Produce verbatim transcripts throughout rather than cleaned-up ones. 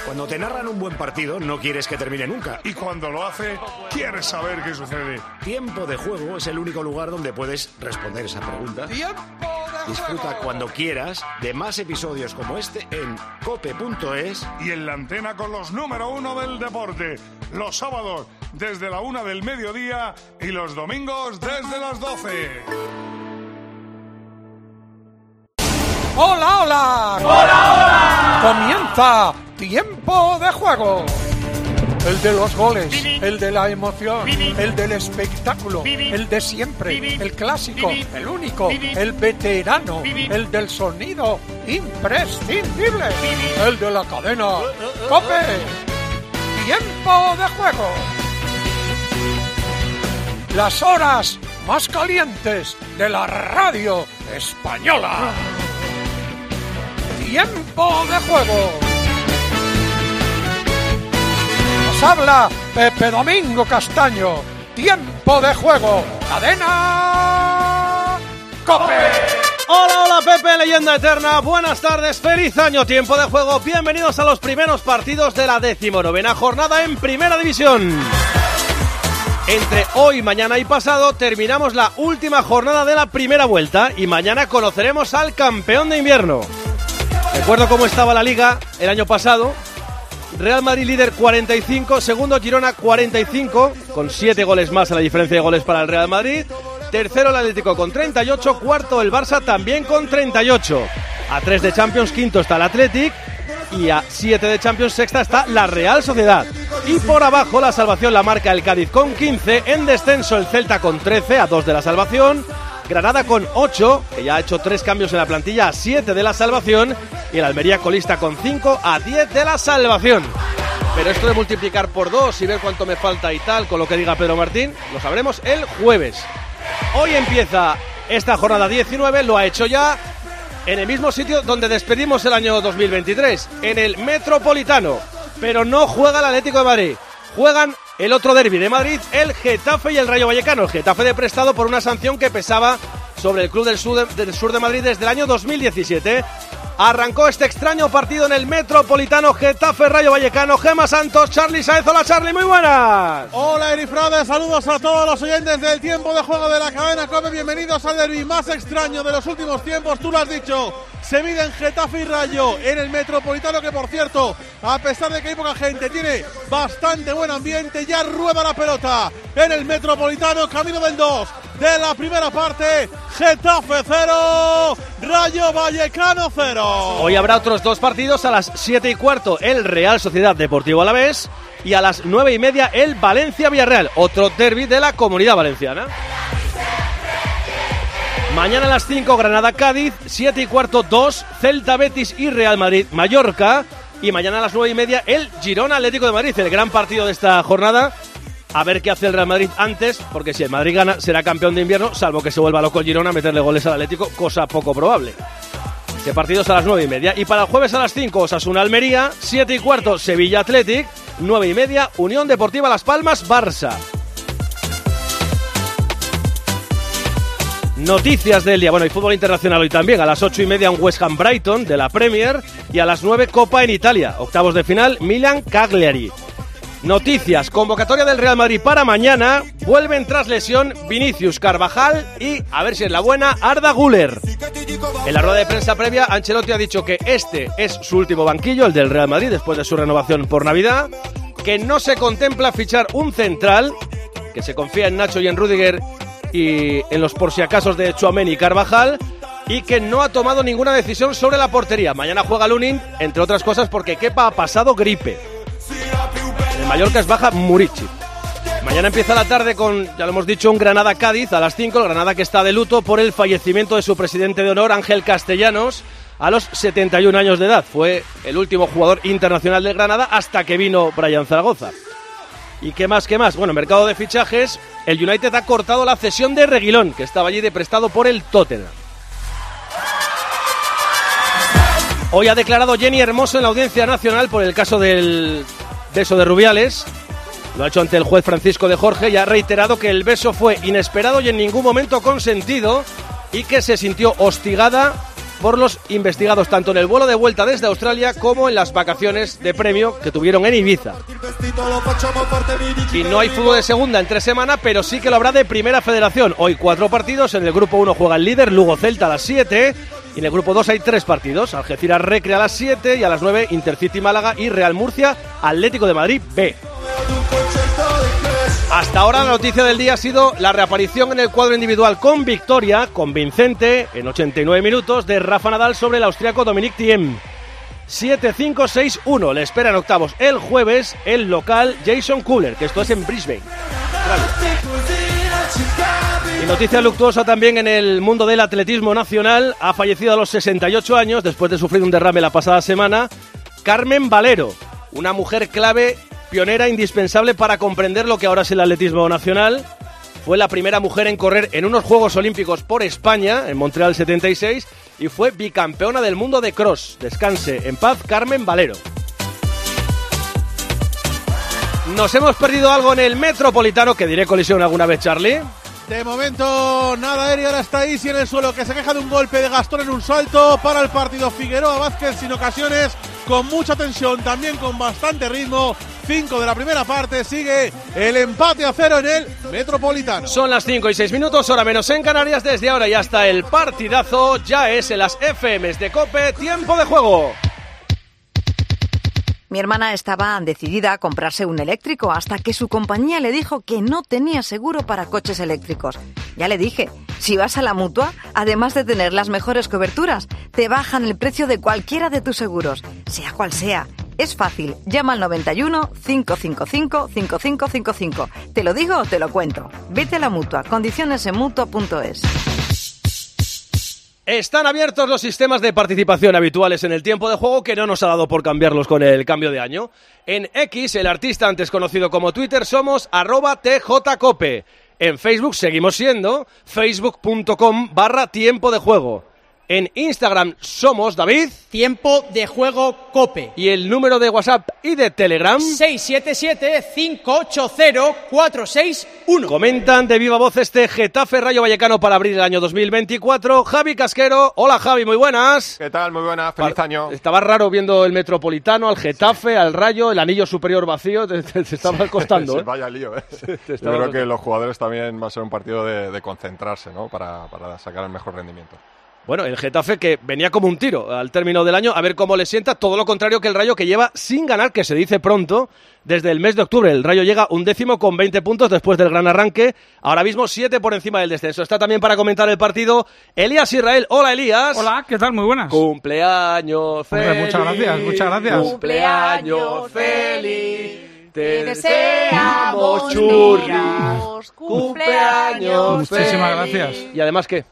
Cuando te narran un buen partido, no quieres que termine nunca. Y cuando lo hace, quieres saber qué sucede. Tiempo de Juego es el único lugar donde puedes responder esa pregunta. ¡Tiempo de Disfruta juego! cuando quieras de más episodios como este en cope punto es. Y en la antena con los número uno del deporte. Los sábados desde la una del mediodía y los domingos desde las doce. ¡Hola, hola! ¡Hola, hola! Comienza Tiempo de Juego. El de los goles, el de la emoción, el del espectáculo, el de siempre, el clásico, el único, el veterano, el del sonido imprescindible, el de la cadena COPE. Tiempo de Juego. Las horas más calientes de la radio española. Tiempo de Juego. Nos habla Pepe Domingo Castaño. Tiempo de Juego. Cadena COPE. Hola, hola Pepe, leyenda eterna, buenas tardes, feliz año, Tiempo de Juego, bienvenidos a los primeros partidos de la decimonovena jornada en Primera División. Entre hoy, mañana y pasado terminamos la última jornada de la primera vuelta y mañana conoceremos al campeón de invierno. Recuerdo cómo estaba la liga el año pasado. Real Madrid líder cuarenta y cinco, segundo Girona cuarenta y cinco, con siete goles más a la diferencia de goles para el Real Madrid. Tercero el Atlético con treinta y ocho, cuarto el Barça también con treinta y ocho. A tres de Champions, quinto está el Athletic y a siete de Champions, sexta está la Real Sociedad. Y por abajo la salvación la marca el Cádiz con quince, en descenso el Celta con trece, a dos de la salvación. Granada con ocho, que ya ha hecho tres cambios en la plantilla, a siete de la salvación. Y el Almería colista con cinco, a diez de la salvación. Pero esto de multiplicar por dos y ver cuánto me falta y tal, con lo que diga Pedro Martín, lo sabremos el jueves. Hoy empieza esta jornada diecinueve, lo ha hecho ya en el mismo sitio donde despedimos el año dos mil veintitrés, en el Metropolitano. Pero no juega el Atlético de Madrid, juegan el otro derbi de Madrid, el Getafe y el Rayo Vallecano. El Getafe de prestado por una sanción que pesaba sobre el club del sur de, del sur de Madrid desde el año dos mil diecisiete. Arrancó este extraño partido en el Metropolitano, Getafe, Rayo Vallecano, Gema Santos, Charly Sáenz. Hola Charly, muy buenas. Hola Erifrade, saludos a todos los oyentes del Tiempo de Juego de la cadena COPE. Bienvenidos al derbi más extraño de los últimos tiempos, tú lo has dicho. Se miden Getafe y Rayo en el Metropolitano, que por cierto, a pesar de que hay poca gente, tiene bastante buen ambiente. Ya rueda la pelota en el Metropolitano, camino del dos de la primera parte. Getafe cero, Rayo Vallecano cero. Hoy habrá otros dos partidos. A las siete y cuarto el Real Sociedad Deportivo Alavés y a las nueve y media el Valencia-Villarreal, otro derbi de la Comunidad Valenciana. Mañana a las cinco Granada-Cádiz, siete y cuarto dos Celta-Betis y Real Madrid-Mallorca, y mañana a las nueve y media el Girona-Atlético de Madrid, el gran partido de esta jornada. A ver qué hace el Real Madrid antes, porque si el Madrid gana será campeón de invierno, salvo que se vuelva loco el Girona a meterle goles al Atlético, cosa poco probable. Este partido es a las nueve y media. Y para el jueves a las cinco, Osasuna-Almería, siete y cuarto Sevilla-Athletic, nueve y media Unión Deportiva Las Palmas-Barça. Noticias del día. Bueno, hay fútbol internacional hoy también. A las ocho y media un West Ham Brighton de la Premier. Y a las nueve Copa en Italia. Octavos de final, Milan Cagliari. Noticias, convocatoria del Real Madrid para mañana. Vuelven tras lesión Vinicius, Carvajal y, a ver si es la buena, Arda Güler. En la rueda de prensa previa, Ancelotti ha dicho que este es su último banquillo, el del Real Madrid, después de su renovación por Navidad. Que no se contempla fichar un central, que se confía en Nacho y en Rüdiger y en los por si acasos de Tchouaméni y Carvajal, y que no ha tomado ninguna decisión sobre la portería. Mañana juega Lunin, entre otras cosas porque Kepa ha pasado gripe. En Mallorca es baja Murici. Mañana empieza la tarde con, ya lo hemos dicho, un Granada-Cádiz a las cinco. El Granada que está de luto por el fallecimiento de su presidente de honor, Ángel Castellanos, a los setenta y un años de edad. Fue el último jugador internacional de Granada hasta que vino Brian Zaragoza. ¿Y qué más, qué más? Bueno, mercado de fichajes, el United ha cortado la cesión de Reguilón, que estaba allí de prestado por el Tottenham. Hoy ha declarado Jenny Hermoso en la Audiencia Nacional por el caso del beso de Rubiales. Lo ha hecho ante el juez Francisco de Jorge y ha reiterado que el beso fue inesperado y en ningún momento consentido, y que se sintió hostigada por los investigados tanto en el vuelo de vuelta desde Australia como en las vacaciones de premio que tuvieron en Ibiza. Y no hay fútbol de segunda entre semana, pero sí que lo habrá de Primera Federación. Hoy cuatro partidos, en el grupo uno juega el líder Lugo Celta a las siete, y en el grupo dos hay tres partidos, Algeciras Recre a las siete y a las nueve Intercity Málaga y Real Murcia Atlético de Madrid B. Hasta ahora la noticia del día ha sido la reaparición en el cuadro individual con victoria convincente en ochenta y nueve minutos de Rafa Nadal sobre el austriaco Dominic Thiem. siete cinco seis uno. Le espera en octavos el jueves el local Jason Kohler, que esto es en Brisbane. Y noticia luctuosa también en el mundo del atletismo nacional. Ha fallecido a los sesenta y ocho años después de sufrir un derrame la pasada semana Carmen Valero, una mujer clave, pionera, indispensable para comprender lo que ahora es el atletismo nacional. Fue la primera mujer en correr en unos Juegos Olímpicos por España, en Montreal setenta y seis, y fue bicampeona del mundo de cross. Descanse en paz, Carmen Valero. Nos hemos perdido algo en el Metropolitano, que diré colisión alguna vez, Charlie. De momento, nada, Eri, ahora está Isi en el suelo, que se queja de un golpe de Gastón en un salto para el partido. Figueroa Vázquez sin ocasiones, con mucha tensión, también con bastante ritmo. cinco de la primera parte, sigue el empate a cero en el Metropolitano. Son las cinco y seis minutos, hora menos en Canarias. Desde ahora y hasta el partidazo, ya es en las F Ms de COPE, tiempo de juego. Mi hermana estaba decidida a comprarse un eléctrico hasta que su compañía le dijo que no tenía seguro para coches eléctricos. Ya le dije, si vas a la Mutua, además de tener las mejores coberturas, te bajan el precio de cualquiera de tus seguros, sea cual sea. Es fácil, llama al noventa y uno, cinco cinco cinco, cinco cinco cinco cinco. ¿Te lo digo o te lo cuento? Vete a la Mutua, condiciones en mutua punto es. Están abiertos los sistemas de participación habituales en el tiempo de juego, que no nos ha dado por cambiarlos con el cambio de año. En X, el artista antes conocido como Twitter, somos arroba tjcope. En Facebook seguimos siendo facebook.com barra tiempo de juego. En Instagram somos, David, Tiempo de Juego Cope. Y el número de WhatsApp y de Telegram, seis siete siete, cinco ocho cero, cuatro seis uno. Comentan de viva voz este Getafe Rayo Vallecano para abrir el año dos mil veinticuatro. Javi Casquero, hola Javi, muy buenas. ¿Qué tal? Muy buenas, feliz año. Estaba raro viendo el Metropolitano, al Getafe, sí, al Rayo, el anillo superior vacío, te, te, te estaba costando. Sí, ¿eh? Vaya lío, ¿eh? Yo creo costando. Que los jugadores también va a ser un partido de, de concentrarse, ¿no? Para, para sacar el mejor rendimiento. Bueno, el Getafe que venía como un tiro al término del año, a ver cómo le sienta, todo lo contrario que el Rayo, que lleva sin ganar, que se dice pronto, desde el mes de octubre. El Rayo llega un décimo con veinte puntos después del gran arranque, ahora mismo siete por encima del descenso. Está también para comentar el partido Elías Israel. Hola, Elías. Hola, ¿qué tal? Muy buenas. Cumpleaños feliz. Hombre, muchas gracias, muchas gracias. Cumpleaños feliz. Te deseamos churris. Cumpleaños feliz. Muchísimas gracias. ¿Y además qué?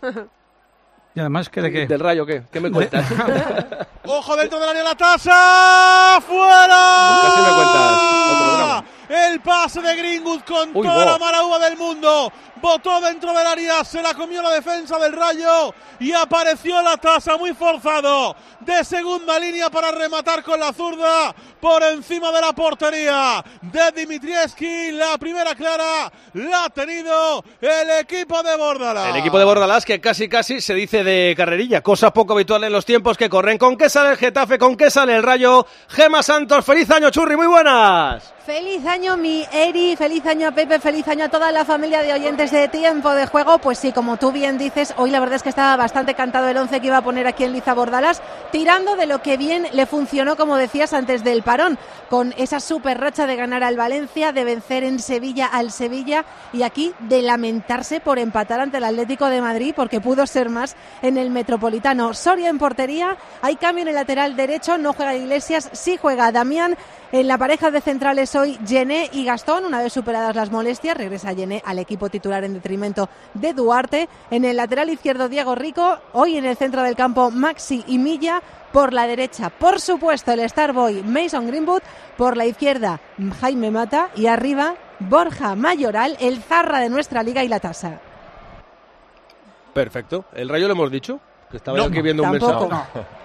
¿Y además qué de qué? ¿Del Rayo qué? ¿Qué me cuentas? ¡Ojo dentro del área, la tasa! ¡Fuera! Casi me cuentas otro drama. El pase de Greenwood con Uy, toda bo. la maraúa del mundo. Botó dentro del área, se la comió la defensa del Rayo y apareció la tasa muy forzado de segunda línea para rematar con la zurda por encima de la portería de Dimitrievski. La primera clara la ha tenido el equipo de Bordalás. El equipo de Bordalás, que casi casi se dice de carrerilla, cosa poco habitual en los tiempos que corren. ¿Con qué sale el Getafe? ¿Con qué sale el Rayo? Gema Santos, feliz año, Churri, muy buenas. Feliz año, mi Eri, feliz año a Pepe, feliz año a toda la familia de oyentes de Tiempo de Juego. Pues sí, como tú bien dices, hoy la verdad es que estaba bastante cantado el once que iba a poner aquí en Liza Bordalás, tirando de lo que bien le funcionó, como decías, antes del parón, con esa super racha de ganar al Valencia, de vencer en Sevilla al Sevilla, y aquí de lamentarse por empatar ante el Atlético de Madrid, porque pudo ser más en el Metropolitano. Soria en portería, hay cambio en el lateral derecho, no juega Iglesias, sí juega Damián. En la pareja de centrales hoy Gené y Gastón, una vez superadas las molestias, regresa Gené al equipo titular en detrimento de Duarte. En el lateral izquierdo Diego Rico, hoy en el centro del campo Maxi y Milla, por la derecha por supuesto el Starboy Mason Greenwood, por la izquierda Jaime Mata y arriba Borja Mayoral, el zarra de nuestra liga y la tasa. Perfecto, el Rayo lo hemos dicho, que estaba no, yo aquí viendo tampoco. un mensaje. No.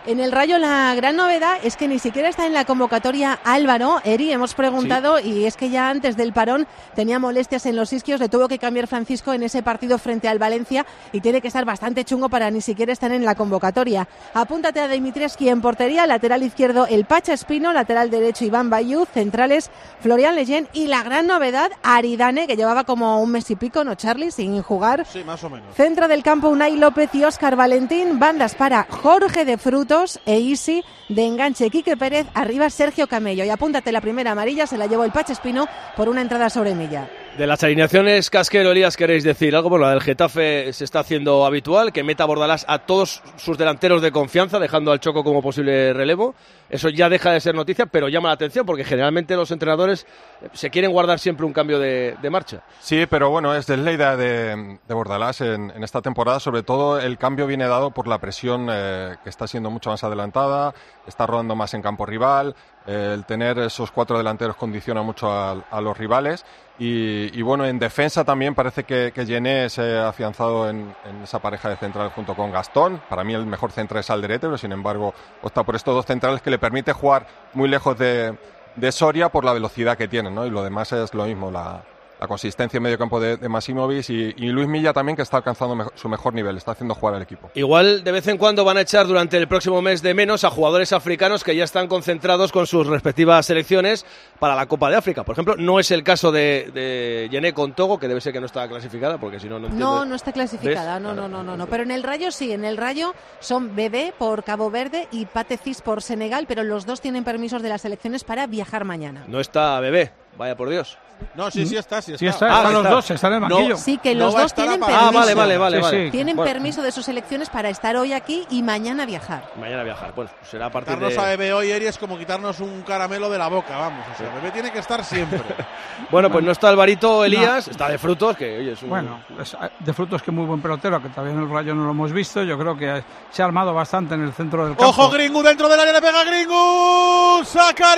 En el Rayo la gran novedad es que ni siquiera está en la convocatoria Álvaro. Eri, hemos preguntado sí. y es que ya antes del parón tenía molestias en los isquios, le tuvo que cambiar Francisco en ese partido frente al Valencia y tiene que estar bastante chungo para ni siquiera estar en la convocatoria. Apúntate a Dimitrescu en portería, lateral izquierdo el Pacha Espino, lateral derecho Iván Bayú, centrales Florian Leyen y la gran novedad Aridane, que llevaba como un mes y pico, ¿no, Charlie? Sin jugar. Sí, más o menos. Centro del campo Unai López y Óscar Valentín, bandas para Jorge de Frutos e Isi, de enganche Quique Pérez, arriba Sergio Camello. Y apúntate, la primera amarilla se la llevó el Pacha Espino por una entrada sobre Milla. De las alineaciones, Casquero, Elías, ¿queréis decir algo? Bueno, la del Getafe se está haciendo habitual, que meta Bordalás a todos sus delanteros de confianza, dejando al Choco como posible relevo. Eso ya deja de ser noticia, pero llama la atención, porque generalmente los entrenadores se quieren guardar siempre un cambio de, de marcha. Sí, pero bueno, es desleída de, de Bordalás en, en esta temporada. Sobre todo el cambio viene dado por la presión eh, que está siendo mucho más adelantada, está rodando más en campo rival, eh, el tener esos cuatro delanteros condiciona mucho a, a los rivales. Y, y bueno, en defensa también parece que, que Gené se ha afianzado en, en esa pareja de centrales junto con Gastón. Para mí el mejor central es Alderete, pero sin embargo opta por estos dos centrales que le permite jugar muy lejos de, de Soria por la velocidad que tienen, ¿no? Y lo demás es lo mismo, la, la consistencia en medio campo de, de Masimovic y, y Luis Milla también, que está alcanzando mejor, su mejor nivel, está haciendo jugar al equipo. Igual de vez en cuando van a echar durante el próximo mes de menos a jugadores africanos que ya están concentrados con sus respectivas selecciones para la Copa de África. Por ejemplo, no es el caso de, de Gené con Togo, que debe ser que no está clasificada, porque si no, no entiendo. No, no está clasificada, no, no, no, no, no. Pero en el Rayo sí, en el Rayo son Bebé por Cabo Verde y Patecis por Senegal, pero los dos tienen permisos de las selecciones para viajar mañana. No está Bebé, vaya por Dios. No, sí, sí está, sí está. Sí está, Ah, están los está. dos, están en el banquillo. No, sí, que no los va a dos estar tienen a- permiso. Ah, vale, vale, vale. Sí, vale. sí. Tienen Bueno. permiso de sus selecciones para estar hoy aquí y mañana viajar. Mañana viajar. Bueno, pues será a partir Quitarnos de... a Bebé hoy, Eri, es como quitarnos un caramelo de la boca, vamos. O sea, Bebé tiene que estar siempre. Bueno, pues no está Alvarito Elías, está de Frutos, que oye, es un... Bueno, es de Frutos, que muy buen pelotero, que todavía en el Rayo no lo hemos visto. Yo creo que se ha armado bastante en el centro del campo. ¡Ojo, Greenwood dentro del área! ¡Le pega Greenwood! ¡Saca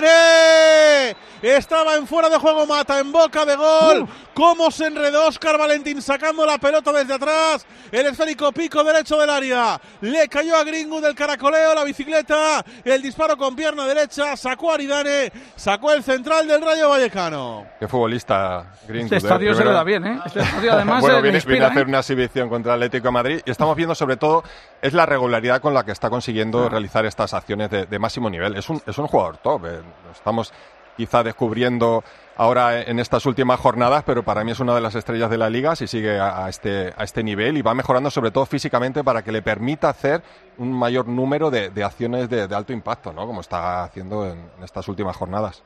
Aridane! Estaba en fuera de juego, mata en boca de gol. Uh. ¿Cómo se enredó Óscar Valentín sacando la pelota desde atrás? El esférico pico derecho del área. Le cayó a Greenwood el caracoleo, la bicicleta, el disparo con pierna derecha. Sacó a Aridane, sacó el central del Rayo Vallecano. Qué futbolista Greenwood. Este estadio eh, se le primero- da bien, ¿eh? Este estadio además bueno, eh, le viene, inspira, viene a hacer ¿eh? una exhibición contra el Atlético de Madrid y estamos viendo sobre todo es la regularidad con la que está consiguiendo realizar estas acciones de, de máximo nivel. Es un, es un jugador top, eh. Lo estamos quizá descubriendo ahora en estas últimas jornadas, pero para mí es una de las estrellas de la liga si sigue a, a, este, a este nivel y va mejorando sobre todo físicamente para que le permita hacer un mayor número de, de acciones de, de alto impacto, ¿no? Como está haciendo en, en estas últimas jornadas.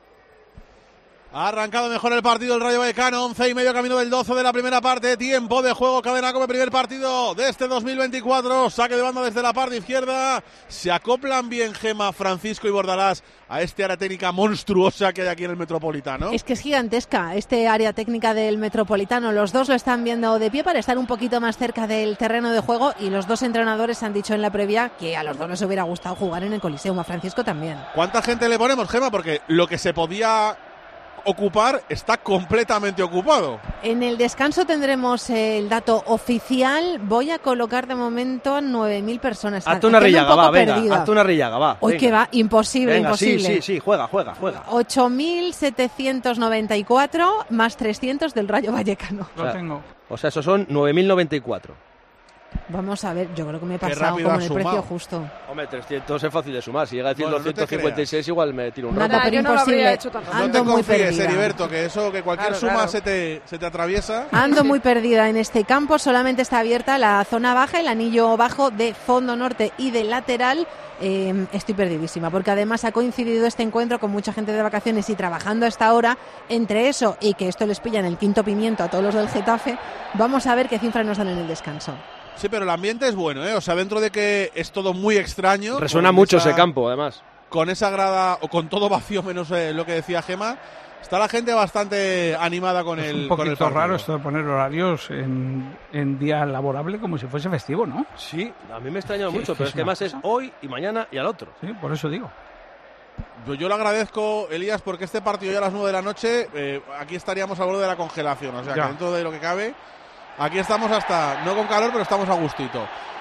Ha arrancado mejor el partido el Rayo Vallecano, once y medio camino del doce de la primera parte, tiempo de juego, Cadena Cope, primer partido de este dos mil veinticuatro, saque de banda desde la parte izquierda, se acoplan bien Gema, Francisco y Bordalás a este área técnica monstruosa que hay aquí en el Metropolitano. Es que es gigantesca este área técnica del Metropolitano, los dos lo están viendo de pie para estar un poquito más cerca del terreno de juego y los dos entrenadores han dicho en la previa que a los dos les hubiera gustado jugar en el Coliseum, a Francisco también. ¿Cuánta gente le ponemos, Gema? Porque lo que se podía ocupar está completamente ocupado. En el descanso tendremos el dato oficial. Voy a colocar de momento a nueve mil personas. Hazte una Atiendo un rillaga, poco va, venga, perdida. hazte una rillaga, va. Hoy venga. que va, imposible, Venga, imposible. sí, sí, sí, juega, juega, juega. ocho mil setecientos noventa y cuatro más trescientos del Rayo Vallecano. Lo O sea, tengo. O sea, esos son nueve mil noventa y cuatro. Vamos a ver, yo creo que me he Qué pasado rápido como has en el precio sumado. justo. Hombre, trescientos es fácil de sumar. Si llega a decir Bueno, no te doscientos cincuenta y seis, igual me tiro un rato. Nada, pero yo no lo habría imposible. hecho tan No fácil. Ando te muy confíes, perdida. Heriberto, que eso, que cualquier Claro, suma claro. Se, te, se te atraviesa. Ando muy perdida en este campo, solamente está abierta la zona baja, el anillo bajo de fondo norte y de lateral. Eh, estoy perdidísima, porque además ha coincidido este encuentro con mucha gente de vacaciones y trabajando a esta hora. Entre eso y que esto les pilla en el quinto pimiento a todos los del Getafe, vamos a ver qué cifras nos dan en el descanso. Sí, pero el ambiente es bueno, ¿eh? O sea, dentro de que es todo muy extraño. Resuena con mucho esa- ese campo, además. Con esa grada, o con todo vacío, menos eh, lo que decía Gema, está la gente bastante animada con Es el un con el poquito partido. raro esto de poner horarios en, en día laborable como si fuese festivo, ¿no? Sí, a mí me extraña Sí, mucho, es pero es que una además es cosa. hoy y mañana y al otro. Sí, por eso digo. Yo, yo le agradezco, Elías, porque este partido ya a las nueve de la noche, eh, aquí estaríamos al borde de la congelación. O sea, Ya. que dentro de lo que cabe, aquí estamos hasta, no con calor, pero estamos a gustito.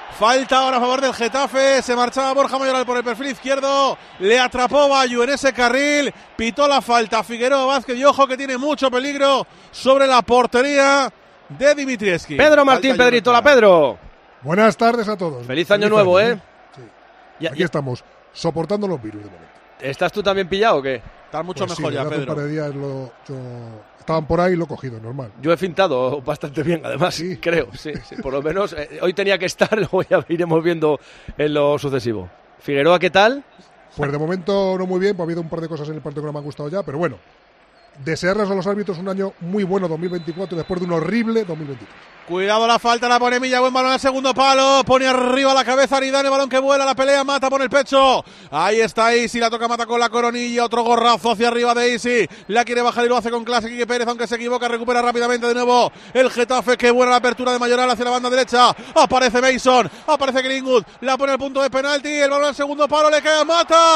Falta ahora a favor del Getafe. Se marchaba Borja Mayoral por el perfil izquierdo. Le atrapó Bayu en ese carril. Pitó la falta Figueroa Vázquez. Y ojo que tiene mucho peligro sobre la portería de Dimitrievski. Pedro Martín, falta Pedrito, la Pedro. Buenas tardes a todos. Feliz, Feliz año, año nuevo, ¿eh? Sí. Ya, Aquí ya. estamos, soportando los virus de momento. ¿Estás tú también pillado o qué? Estás mucho pues mejor sí, ya, hace Pedro. un par de días lo, yo, estaban por ahí y lo he cogido, normal. Yo he fintado bastante bien, además, ¿sí? creo. Sí, sí, por lo menos eh, hoy tenía que estar, luego ya iremos viendo en lo sucesivo. Figueroa, ¿qué tal? Pues de momento no muy bien, pues ha habido un par de cosas en el partido que no me han gustado ya, pero bueno. Desearles a los árbitros un año muy bueno dos mil veinticuatro después de un horrible dos mil veintitrés. Cuidado la falta, la pone Milla, buen balón al segundo palo, pone arriba la cabeza Aridane, balón que vuela, la pelea, Mata por el pecho, ahí está Isi, la toca Mata con la coronilla, otro gorrazo hacia arriba de Isi, la quiere bajar y lo hace con clase Quique Pérez, aunque se equivoca, recupera rápidamente de nuevo el Getafe, que buena la apertura de Mayoral hacia la banda derecha, aparece Mason, aparece Greenwood, la pone al punto de penalti, el balón al segundo palo, le cae a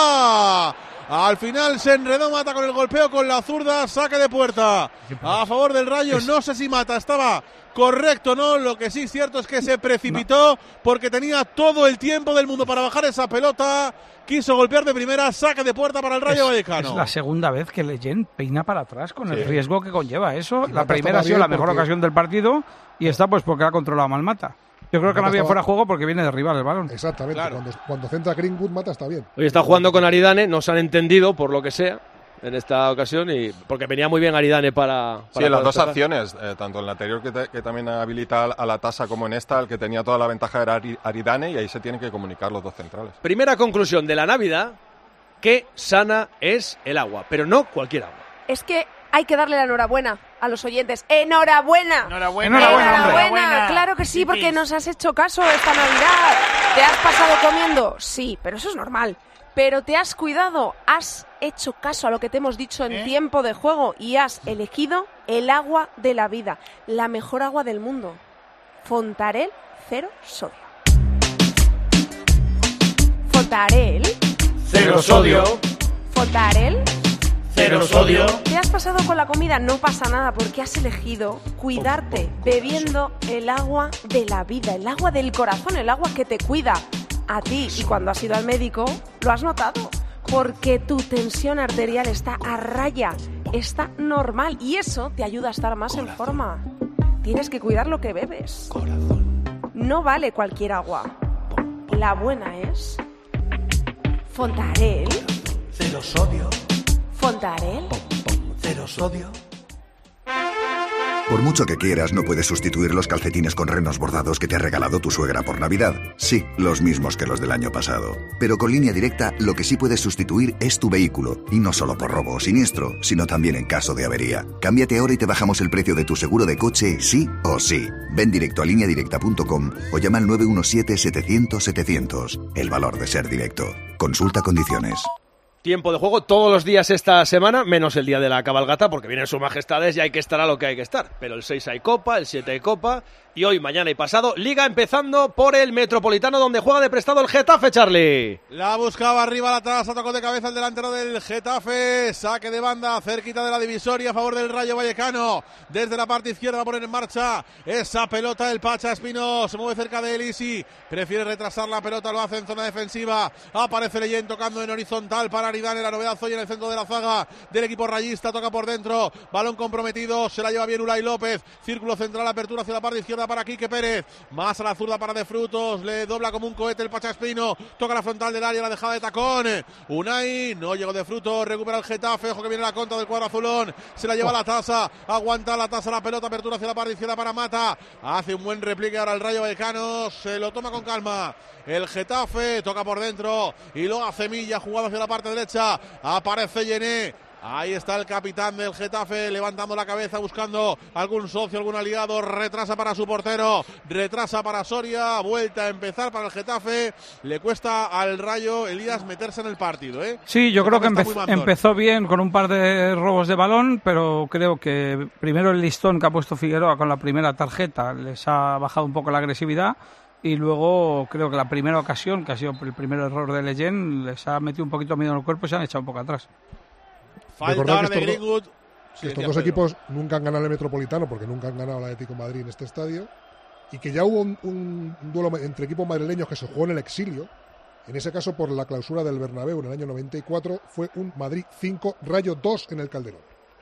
Mata. Al final se enredó Mata con el golpeo con la zurda, saque de puerta a favor del Rayo. No sé si Mata estaba correcto o no, lo que sí es cierto es que se precipitó porque tenía todo el tiempo del mundo para bajar esa pelota, quiso golpear de primera, saque de puerta para el Rayo es, Vallecano. Es la segunda vez que Leyen peina para atrás con sí. el riesgo que conlleva eso. Y la primera ha sido la mejor porque... ocasión del partido y está pues porque ha controlado mal Mata. Yo creo que no había estaba... fuera de juego porque viene de rival el balón. Exactamente, claro. cuando, cuando centra Greenwood, Mata está bien. Hoy está jugando con Aridane, no se han entendido por lo que sea en esta ocasión y porque venía muy bien Aridane para... para sí, en las dos acciones, eh, tanto en la anterior que, te, que también habilita a la tasa como en esta, el que tenía toda la ventaja era Aridane y ahí se tienen que comunicar los dos centrales. Primera conclusión de la Navidad, que sana es el agua, pero no cualquier agua. Es que hay que darle la enhorabuena a los oyentes. ¡Enhorabuena! ¡Enhorabuena! ¡Enhorabuena! ¡Enhorabuena! Claro que sí, porque nos has hecho caso esta Navidad. ¿Te has pasado comiendo? Sí, pero eso es normal. Pero te has cuidado, has hecho caso a lo que te hemos dicho en ¿Eh? tiempo de juego y has elegido el agua de la vida, la mejor agua del mundo. Fontarel cero sodio. Fontarel cero sodio. Fontarel cero sodio. Te has pasado con la comida, no pasa nada porque has elegido cuidarte bebiendo el agua de la vida, el agua del corazón, el agua que te cuida a ti. Y cuando has ido al médico, lo has notado, porque tu tensión arterial está a raya, está normal y eso te ayuda a estar más Corazón. en forma. Tienes que cuidar lo que bebes. Corazón. No vale cualquier agua. La buena es Fontarel. Cero sodio. Fontarel. Cero sodio. Por mucho que quieras, no puedes sustituir los calcetines con renos bordados que te ha regalado tu suegra por Navidad. Sí, los mismos que los del año pasado. Pero con Línea Directa, lo que sí puedes sustituir es tu vehículo. Y no solo por robo o siniestro, sino también en caso de avería. Cámbiate ahora y te bajamos el precio de tu seguro de coche, sí o sí. Ven directo a línea directa punto com o llama al nueve uno siete, setecientos, setecientos. El valor de ser directo. Consulta condiciones. Tiempo de juego todos los días esta semana, menos el día de la cabalgata, porque vienen sus majestades y hay que estar a lo que hay que estar. Pero el seis hay Copa, el siete hay Copa, y hoy, mañana y pasado, Liga empezando por el Metropolitano, donde juega de prestado el Getafe, Charlie. La buscaba arriba, la tasa, tocó de cabeza el delantero del Getafe, saque de banda, cerquita de la divisoria a favor del Rayo Vallecano. Desde la parte izquierda va a poner en marcha esa pelota, el Pacha Espino, se mueve cerca de Elisi, prefiere retrasar la pelota, lo hace en zona defensiva, aparece Leyen tocando en horizontal para Aridane, la novedad hoy en el centro de la zaga del equipo rayista, toca por dentro, balón comprometido, se la lleva bien Unai López, círculo central, apertura hacia la parte izquierda para Quique Pérez, más a la zurda para De Frutos, le dobla como un cohete el Pacha Espino, toca la frontal del área, la dejada de tacón, Unai, no llegó De Frutos, recupera el Getafe, ojo que viene la contra del cuadro azulón, se la lleva oh. la tasa, aguanta la tasa, la pelota, apertura hacia la parte izquierda para Mata, hace un buen replique ahora el Rayo Vallecano, se lo toma con calma, el Getafe, toca por dentro, y lo hace Milla, jugado hacia la parte derecha, aparece Yené, ahí está el capitán del Getafe levantando la cabeza buscando algún socio, algún aliado, retrasa para su portero, retrasa para Soria, vuelta a empezar para el Getafe, le cuesta al Rayo, Elías, meterse en el partido, ¿eh? Sí, yo creo que empe- empezó bien con un par de robos de balón, pero creo que primero el listón que ha puesto Figueroa con la primera tarjeta les ha bajado un poco la agresividad. Y luego creo que la primera ocasión, que ha sido el primer error de Leyen, les ha metido un poquito miedo en el cuerpo y se han echado un poco atrás. Falta ahora de Greenwood. Sí, estos dos Pedro. equipos nunca han ganado el Metropolitano porque nunca han ganado el Atlético de Madrid en este estadio. y que ya hubo un, un, un duelo entre equipos madrileños que se jugó en el exilio, en ese caso por la clausura del Bernabéu en el año noventa y cuatro, fue un Madrid cinco, Rayo dos en el Calderón.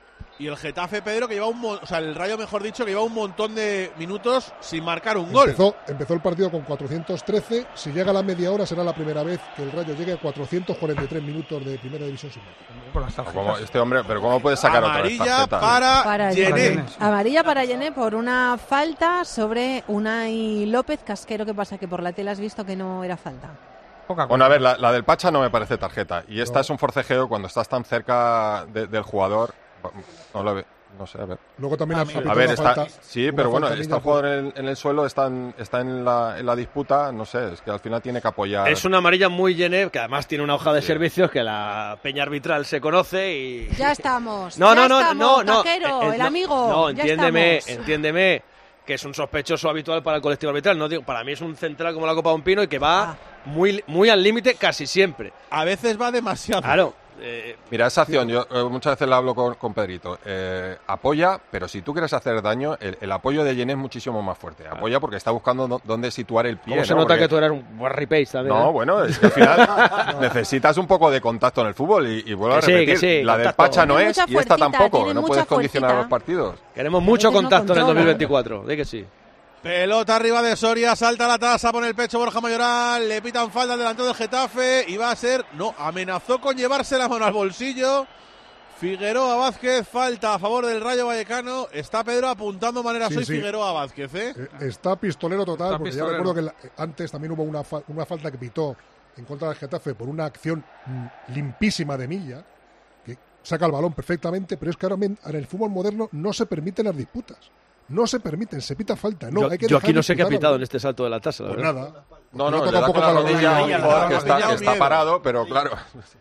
Y el Getafe, Pedro, que lleva un o sea, el Rayo, mejor dicho, que lleva un montón de minutos sin marcar un gol. Empezó, empezó el partido con cuatrocientos trece, si llega a la media hora será la primera vez que el Rayo llegue a cuatrocientos cuarenta y tres minutos de primera división sin marcar. ¿Cómo, este hombre, pero ¿cómo puede sacar Amarilla otra vez tarjeta? para, Para Yené. Yené. Amarilla para Yené por una falta sobre Unai López Casquero. ¿Qué pasa? Que por la tele has visto que no era falta. Bueno, a ver, la, la del Pacha no me parece tarjeta. Y esta no. es un forcejeo cuando estás tan cerca de, del jugador. No lo ve. No sé, a ver. Luego también ah, ha a ver, está, falta, sí, pero bueno, está el jugador en, en el suelo, está, en, está en, la, en la disputa, no sé, es que al final tiene que apoyar. Es una amarilla muy Yené, que además tiene una hoja de sí. servicios que la peña arbitral se conoce y... Ya estamos, no, ya no, no, estamos, no, no, Taquero, eh, eh, el no, amigo, no, entiéndeme, ya entiéndeme, que es un sospechoso habitual para el colectivo arbitral, no digo, para mí es un central como la Copa de un Pino y que va ah. muy, muy al límite casi siempre. A veces va demasiado. Claro. Eh, Mira, esa acción, yo eh, muchas veces la hablo con, con Pedrito, eh, apoya, pero si tú quieres hacer daño, el, el apoyo de Yené es muchísimo más fuerte. Apoya porque está buscando no, dónde situar el pie. ¿Cómo se ¿no? nota porque... que tú eres un Barry Pace también? No, ¿eh? bueno, es que al final necesitas un poco de contacto en el fútbol y, y vuelvo que a repetir, sí, que sí, la contacto. del Pacha no es y esta tampoco, no puedes fuercita. condicionar los partidos. Queremos mucho contacto en el dos mil veinticuatro, de que sí. Pelota arriba de Soria, salta la tasa, pone el pecho Borja Mayoral, le pitan falta al delantero del Getafe y va a ser, no, amenazó con llevarse la mano al bolsillo. Figueroa Vázquez, falta a favor del Rayo Vallecano. Está Pedro apuntando manera, sí, soy sí. Figueroa Vázquez, ¿eh? Está pistolero total, Está porque pistolero. ya recuerdo que la, antes también hubo una, fa, una falta que pitó en contra del Getafe por una acción mm, limpísima de Milla, que saca el balón perfectamente, pero es que ahora en el fútbol moderno no se permiten las disputas. No se permiten, se pita falta. No, yo, hay que yo aquí no sé qué ha pitado ¿no? en este salto de la tasa. La pues verdad. nada. No, no, no le da con la rodilla a un jugador que está, que está parado, pero claro.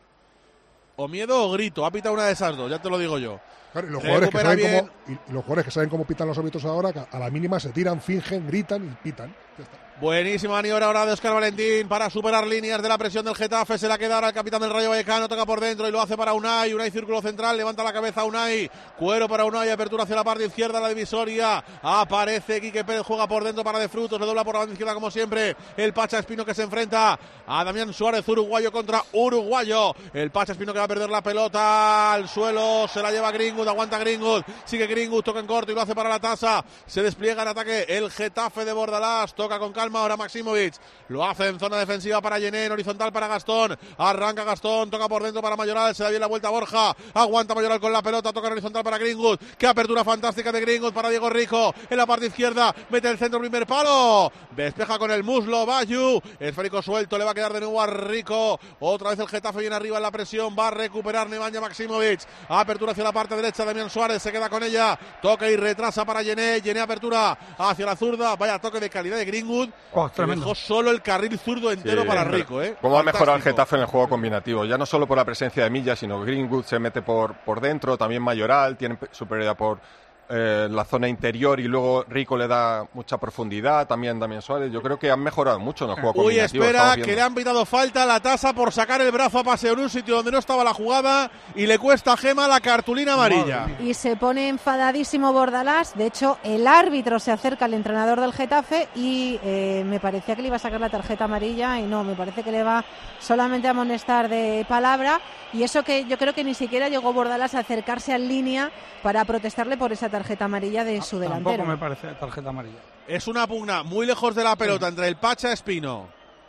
O miedo o grito, ha pitado una de esas dos, ya te lo digo yo. Claro, y, los jugadores que saben cómo, y los jugadores que saben cómo pitan los árbitros ahora, a la mínima se tiran, fingen, gritan y pitan. Ya está. Buenísima maniobra ahora de Óscar Valentín para superar líneas de la presión del Getafe. Se la queda ahora el capitán del Rayo Vallecano. Toca por dentro y lo hace para Unai. Unai círculo central. Levanta la cabeza Unai. Cuero para Unai. Apertura hacia la parte izquierda. La divisoria. Aparece Quique Pérez. Juega por dentro para De Frutos. Le dobla por la banda izquierda como siempre. El Pacha Espino que se enfrenta a Damián Suárez. Uruguayo contra uruguayo. El Pacha Espino que va a perder la pelota al suelo. Se la lleva Greenwood. Aguanta Greenwood. Sigue Greenwood. Toca en corto y lo hace para la tasa. Se despliega en ataque el Getafe de Bordalás. Toca con calma ahora Maximovic. Lo hace en zona defensiva para Yené, en horizontal para Gastón. Arranca Gastón, toca por dentro para Mayoral, se da bien la vuelta a Borja. Aguanta Mayoral con la pelota, toca en horizontal para Greenwood. Qué apertura fantástica de Greenwood para Diego Rico. En la parte izquierda, mete el centro, primer palo. Despeja con el muslo, Bayu. Esférico suelto, le va a quedar de nuevo a Rico. Otra vez el Getafe viene arriba en la presión. Va a recuperar Nemanja Maximovic. Apertura hacia la parte derecha, Damián Suárez se queda con ella. Toca y retrasa para Yené. Yené apertura hacia la zurda. Vaya toque de calidad de Greenwood. Oh, dejó solo el carril zurdo entero sí, para Rico, ¿eh? ¿Cómo ha mejorado el Getafe en el juego combinativo? Ya no solo por la presencia de Milla, sino Greenwood se mete por, por dentro, también Mayoral tiene superioridad por eh, la zona interior y luego Rico le da mucha profundidad, también Damián Suárez. Yo creo que han mejorado mucho en el juego Uy, combinativo. Uy, espera, que le han pitado falta a la tasa por sacar el brazo a paseo en un sitio donde no estaba la jugada y le cuesta a Gema la cartulina amarilla. Y se pone enfadadísimo Bordalás. De hecho, el árbitro se acerca al entrenador del Getafe y eh, me parecía que le iba a sacar la tarjeta amarilla y no, me parece que le va solamente a amonestar de palabra. Y eso que yo creo que ni siquiera llegó Bordalás a acercarse en línea para protestarle por esa tarjeta amarilla de su delantero. Tampoco me parece tarjeta amarilla. Es una pugna muy lejos de la pelota entre el Pacha Espino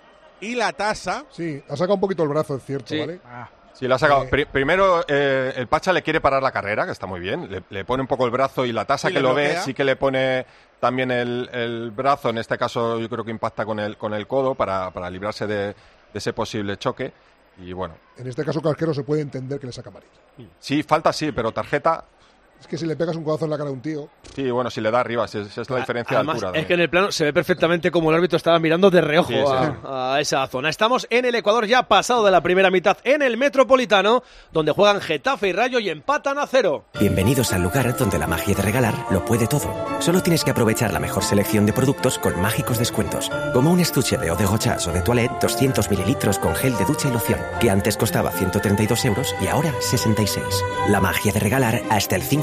y la tasa. Sí, ha sacado un poquito el brazo, es cierto, sí. ¿vale? Ah. Sí, la ha sacado. Eh, Primero, eh, el Pacha le quiere parar la carrera, que está muy bien. Le, le pone un poco el brazo y la tasa y que lo bloquea. Ve, sí que le pone también el, el brazo. En este caso, yo creo que impacta con el, con el codo para, para librarse de, de ese posible choque. Y bueno. En este caso, Casquero se puede entender que le saca amarilla. Sí, falta sí, pero tarjeta. Es que si le pegas un codazo en la cara a un tío... Sí, bueno, si le da arriba, si es, es la diferencia Además, de altura. Es que en el plano se ve perfectamente como el árbitro estaba mirando de reojo sí, sí, a, sí. a esa zona. Estamos en el Ecuador ya pasado de la primera mitad en el Metropolitano, donde juegan Getafe y Rayo y empatan a cero. Bienvenidos al lugar donde la magia de regalar lo puede todo. Solo tienes que aprovechar la mejor selección de productos con mágicos descuentos. Como un estuche de eau de gochas o de toilette doscientos mililitros con gel de ducha y loción, que antes costaba ciento treinta y dos euros y ahora sesenta y seis. La magia de regalar hasta el cinco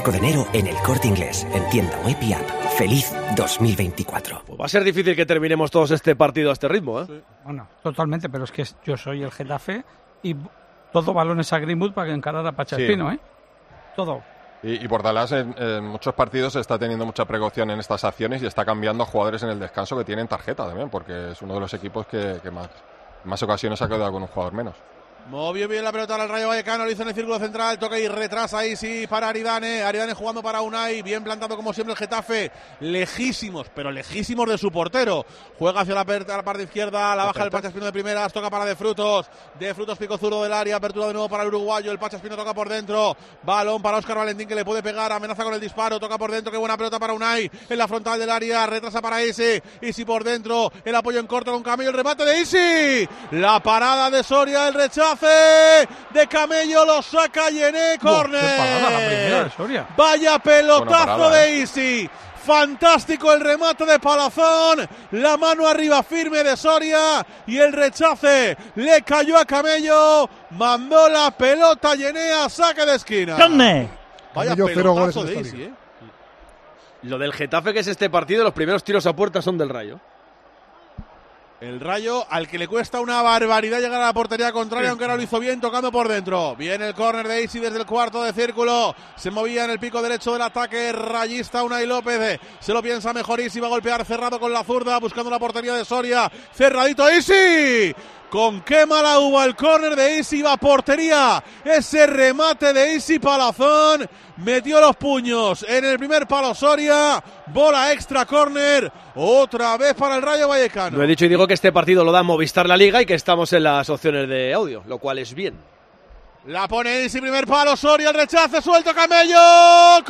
veinticinco de enero en El Corte Inglés, en tienda web y app. ¡Feliz dos mil veinticuatro! Pues va a ser difícil que terminemos todos este partido a este ritmo, ¿eh? Sí. Bueno, totalmente, pero es que yo soy el Getafe y todo balones a Greenwood para que encarara a Pachaspino, sí. ¿eh? Todo. Y, y Bordalás en, en muchos partidos está teniendo mucha precaución en estas acciones y está cambiando a jugadores en el descanso que tienen tarjeta también, porque es uno de los equipos que, que más, en más ocasiones ha quedado con un jugador menos. Movió bien la pelota al Rayo Vallecano, lo hizo en el círculo central, toca y retrasa ahí sí para Aridane, Aridane jugando para Unai, bien plantado como siempre el Getafe, lejísimos, pero lejísimos de su portero, juega hacia la, a la parte izquierda, la baja el Pachaspino de primeras, toca para De Frutos, De Frutos pico zurdo del área, apertura de nuevo para el uruguayo, el Pachaspino toca por dentro, balón para Óscar Valentín que le puede pegar, amenaza con el disparo, toca por dentro, qué buena pelota para Unai, en la frontal del área, retrasa para Isi, Isi por dentro, el apoyo en corto con Camello, el remate de Isi, la parada de Soria, el rechace de Camello, lo saca Yené, córner. Qué parada la primera de Soria. Vaya pelotazo parada, de eh. Isi. Fantástico el remate de Palazón, la mano arriba firme de Soria y el rechace le cayó a Camello, mandó la pelota Yené a saque de esquina. ¿Dónde? Vaya Camello, cero goles pelotazo en de esta Isi, liga. eh. Lo del Getafe, que es este partido, los primeros tiros a puerta son del Rayo. El Rayo, al que le cuesta una barbaridad llegar a la portería contraria, aunque ahora lo hizo bien tocando por dentro. Viene el córner de Isi desde el cuarto de círculo. Se movía en el pico derecho del ataque rayista Unai López. Se lo piensa mejor Isi, va a golpear cerrado con la zurda, buscando la portería de Soria. Cerradito Isi. Con qué mala uva el córner de Isi, va a portería. Ese remate de Isi Palazón. Metió los puños en el primer palo Soria. Bola extra córner. Otra vez para el Rayo Vallecano. Lo he dicho y digo que este partido lo da Movistar La Liga y que estamos en las opciones de audio, lo cual es bien. La pone Isi, primer palo Soria, el rechace, suelto Camello.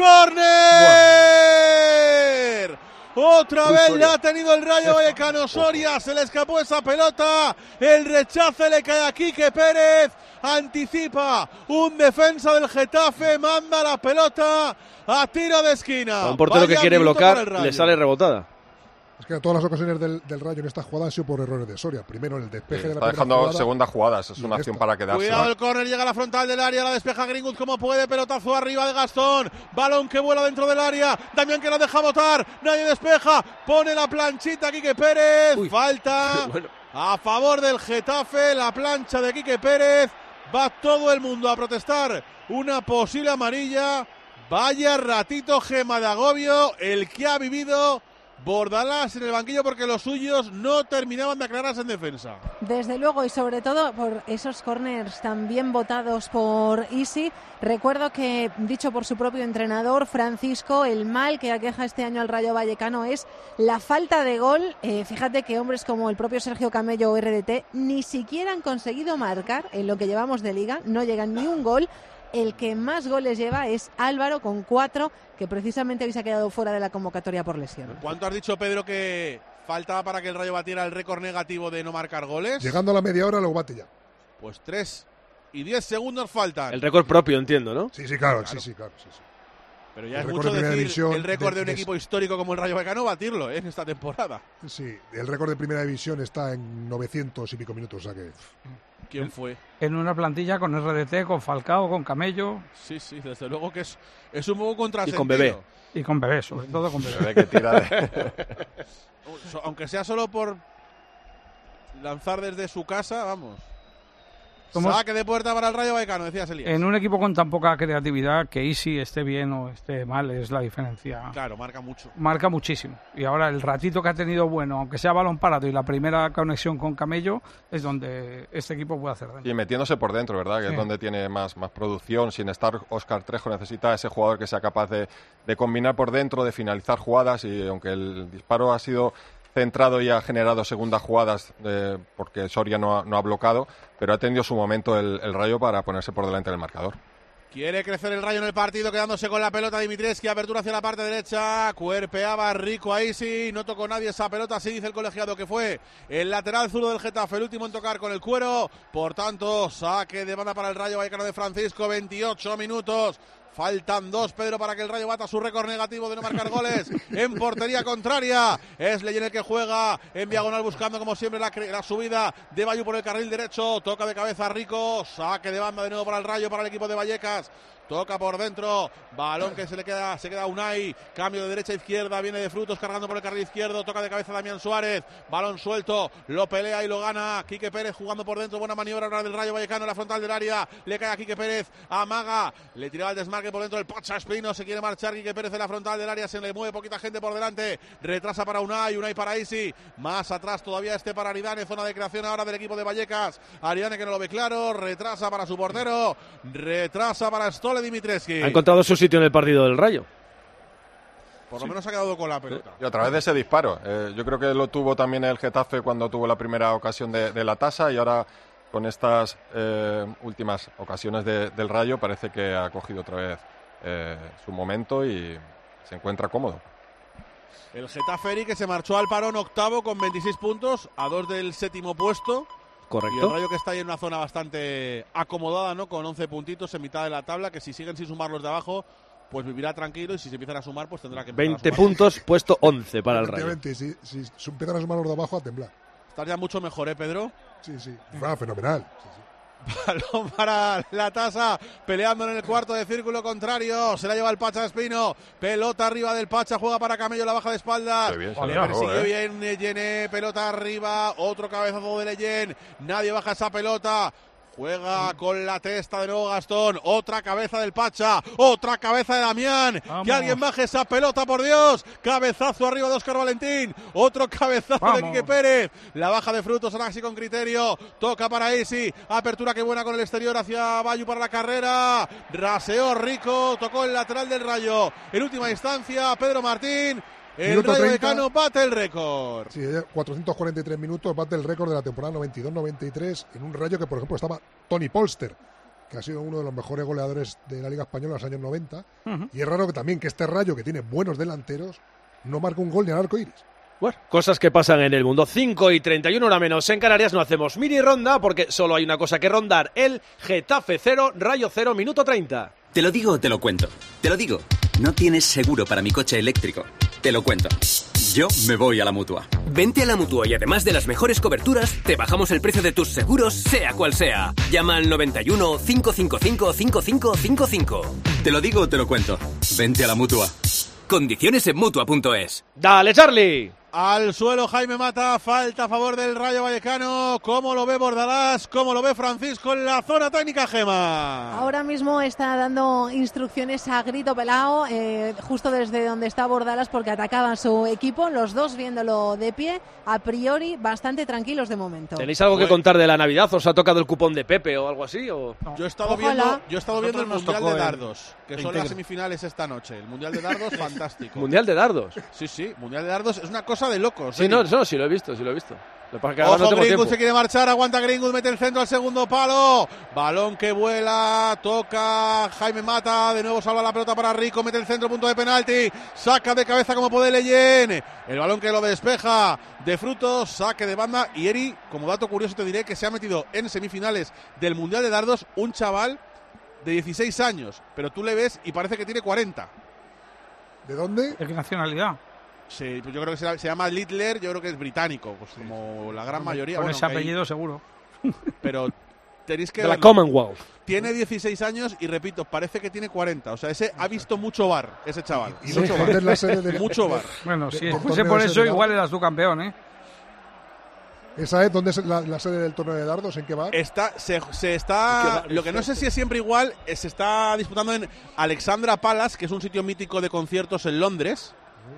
¡Córner! Otra Uy, vez Soria. la ha tenido el Rayo Vallecano. Soria, se le escapó esa pelota. El rechace le cae a Quique Pérez. Anticipa un defensa del Getafe. Manda la pelota a tiro de esquina. A un portero Vaya que quiere minuto para el bloquear, Rayo. le sale rebotada. Es que todas las ocasiones del, del Rayo en esta jugada han sido por errores de Soria. Primero el despeje Sí, de la está primera dejando jugada. segundas jugadas, es y una esta. acción para quedarse. Cuidado el córner, llega a la frontal del área, la despeja Greenwood como puede, pelotazo arriba de Gastón, balón que vuela dentro del área, Damián que la deja botar, nadie despeja, pone la planchita Quique Pérez, Uy. falta Bueno. a favor del Getafe, la plancha de Quique Pérez, va todo el mundo a protestar, una posible amarilla, vaya ratito Gema de agobio, el que ha vivido Bordalás en el banquillo porque los suyos no terminaban de aclararse en defensa. Desde luego, y sobre todo por esos corners también votados por Isi. Recuerdo que, dicho por su propio entrenador, Francisco, el mal que aqueja este año al Rayo Vallecano es la falta de gol. Eh, fíjate que hombres como el propio Sergio Camello o R D T ni siquiera han conseguido marcar en lo que llevamos de liga, no llegan ni un gol. El que más goles lleva es Álvaro con cuatro, que precisamente hoy se ha quedado fuera de la convocatoria por lesión. ¿Cuánto has dicho, Pedro, que faltaba para que el Rayo batiera el récord negativo de no marcar goles? Llegando a la media hora lo bate ya. Pues tres y diez segundos faltan. El récord propio, entiendo, ¿no? Sí, sí, claro, sí, sí, claro, sí, sí. Pero ya El es récord mucho de primera decir división el récord de, de- un de- equipo histórico como el Rayo Vallecano batirlo, ¿eh? En esta temporada. Sí, el récord de primera división está en novecientos y pico minutos, o sea que... ¿Quién fue? En una plantilla con R D T, con Falcao, con Camello. Sí, sí, desde luego que es, es un poco contrasentido. Y con Bebé. Y con Bebé, sobre todo con Bebé. Bebé que tira de... So- Aunque sea solo por lanzar desde su casa, vamos. Somos- Saque de puerta para el Rayo Vallecano, decías Elías. En un equipo con tan poca creatividad, que Isi esté bien o esté mal es la diferencia. Claro, marca mucho. Marca muchísimo. Y ahora el ratito que ha tenido bueno, aunque sea balón parado y la primera conexión con Camello, es donde este equipo puede hacer daño. Y metiéndose por dentro, ¿verdad? Que Sí. es donde tiene más, más producción. Sin estar Óscar Trejo, necesita ese jugador que sea capaz de, de combinar por dentro, de finalizar jugadas. Y aunque el disparo ha sido centrado y ha generado segundas jugadas eh, porque Soria no ha, no ha bloqueado, pero ha tenido su momento el, el Rayo para ponerse por delante del marcador. Quiere crecer el Rayo en el partido, quedándose con la pelota Dimitrescu, apertura hacia la parte derecha, cuerpeaba rico ahí sí, no tocó nadie esa pelota, así dice el colegiado que fue el lateral zurdo del Getafe, el último en tocar con el cuero, por tanto, saque de banda para el Rayo Vallecano de Francisco, veintiocho minutos. Faltan dos, Pedro, para que el Rayo bata su récord negativo de no marcar goles en portería contraria. Es Leyen el que juega en diagonal buscando como siempre la, la subida de Bayu por el carril derecho. Toca de cabeza Rico. Saque de banda de nuevo para el Rayo, para el equipo de Vallecas. toca por dentro, balón que se le queda, se queda Unai, cambio de derecha a izquierda, viene de Frutos cargando por el carril izquierdo, toca de cabeza Damián Suárez, balón suelto, lo pelea y lo gana Quique Pérez jugando por dentro, buena maniobra ahora del Rayo Vallecano en la frontal del área, le cae a Quique Pérez, amaga, le tiraba el desmarque por dentro el Pacha Espino, se quiere marchar Quique Pérez en la frontal del área, se le mueve poquita gente por delante, retrasa para Unai, Unai para Isi, más atrás todavía este para Aridane, zona de creación ahora del equipo de Vallecas, Aridane que no lo ve claro, retrasa para su portero, retrasa para Stole Dimitrescu. Ha encontrado su sitio en el partido del Rayo. Por lo menos ha quedado con la pelota. Y a través de ese disparo, eh, yo creo que lo tuvo también el Getafe cuando tuvo la primera ocasión de, de la tasa y ahora con estas eh, últimas ocasiones de, del Rayo parece que ha cogido otra vez eh, su momento y se encuentra cómodo. El Getafe que se marchó al parón octavo con veintiséis puntos, a dos del séptimo puesto. Correcto. Y el Rayo que está ahí en una zona bastante acomodada, ¿no? Con once puntitos en mitad de la tabla, que si siguen sin sumar los de abajo, pues vivirá tranquilo y si se empiezan a sumar, pues tendrá que empezar veinte a sumar. puntos, puesto once para el Rayo. Si, si, si empiezan a sumar los de abajo, a temblar. Estás ya mucho mejor, ¿eh, Pedro? Sí, sí. Ah, fenomenal. Sí, sí. Balón para la tasa, peleando en el cuarto de círculo contrario, se la lleva el Pacha Espino, pelota arriba del Pacha, juega para Camello, la baja de espaldas, bien, le persiguió bien Leyen, pelota arriba, otro cabezazo de Leyen, nadie baja esa pelota. Juega con la testa de nuevo Gastón. Otra cabeza del Pacha. Otra cabeza de Damián. Vamos. Que alguien baje esa pelota, por Dios. Cabezazo arriba de Óscar Valentín. Otro cabezazo Vamos. de Quique Pérez. La baja de Frutos, Anaxi con criterio. Toca para Isi. Apertura que buena con el exterior hacia Bayu para la carrera. Raseó rico. Tocó el lateral del Rayo. En última instancia, Pedro Martín. El Minuto Rayo Vallecano bate el récord. Sí, cuatrocientos cuarenta y tres minutos, bate el récord de la temporada noventa y dos noventa y tres en un Rayo que, por ejemplo, estaba Tony Polster, que ha sido uno de los mejores goleadores de la Liga Española en los años noventa. Uh-huh. Y es raro que también que este Rayo, que tiene buenos delanteros, no marque un gol ni al arco iris. Bueno, cosas que pasan en el mundo. cinco y treinta y uno, hora menos. En Canarias no hacemos mini ronda porque solo hay una cosa que rondar. El Getafe cero, Rayo cero, minuto treinta. Te lo digo o te lo cuento. Te lo digo. No tienes seguro para mi coche eléctrico. Te lo cuento. Yo me voy a la Mutua. Vente a la Mutua y además de las mejores coberturas, te bajamos el precio de tus seguros, sea cual sea. Llama al noventa y uno, cinco cinco cinco, cinco cinco cinco cinco. Te lo digo o te lo cuento. Vente a la Mutua. Condiciones en Mutua punto es. ¡Dale, Charlie! Al suelo Jaime Mata, falta a favor del Rayo Vallecano. ¿Cómo lo ve Bordalás? ¿Cómo lo ve Francisco en la zona técnica, Gema? Ahora mismo está dando instrucciones a grito pelado, eh, justo desde donde está Bordalás, porque atacaban su equipo, los dos viéndolo de pie, a priori bastante tranquilos de momento. ¿Tenéis algo que contar de la Navidad? ¿Os ha tocado el cupón de Pepe o algo así? O... No. Yo he estado Ojalá. viendo, yo he estado viendo el Mundial de Dardos, que son las semifinales esta noche. El Mundial de Dardos, fantástico. ¿Mundial de Dardos? Sí, sí, Mundial de Dardos es una cosa de locos. Sí, ¿eh? no, no, sí lo he visto, sí lo he visto. Ojo, no Greenwood se quiere marchar, aguanta Greenwood, mete el centro al segundo palo, balón que vuela, toca Jaime Mata, de nuevo salva la pelota para Rico, mete el centro, punto de penalti, saca de cabeza como puede Leyen, el balón que lo despeja de Frutos, saque de banda. Y Eri, como dato curioso te diré que se ha metido en semifinales del Mundial de Dardos un chaval de dieciséis años, pero tú le ves y parece que tiene cuarenta. ¿De dónde? ¿De qué nacionalidad? Sí, pues yo creo que se, se llama Littler, yo creo que es británico, pues como la gran mayoría. Con bueno, ese apellido hay, seguro. Pero tenéis que de la Commonwealth. Tiene dieciséis años y repito, parece que tiene cuarenta. O sea, ese ha visto mucho bar, ese chaval. Y, y mucho bar. Es la sede de, mucho bar. Bueno, si fuese por eso, igual eras tu campeón, ¿eh? ¿Esa es dónde es la, la sede del torneo de dardos? ¿En qué bar? Está, se, se está, lo que no sé si es siempre igual, se está disputando en Alexandra Palace, que es un sitio mítico de conciertos en Londres.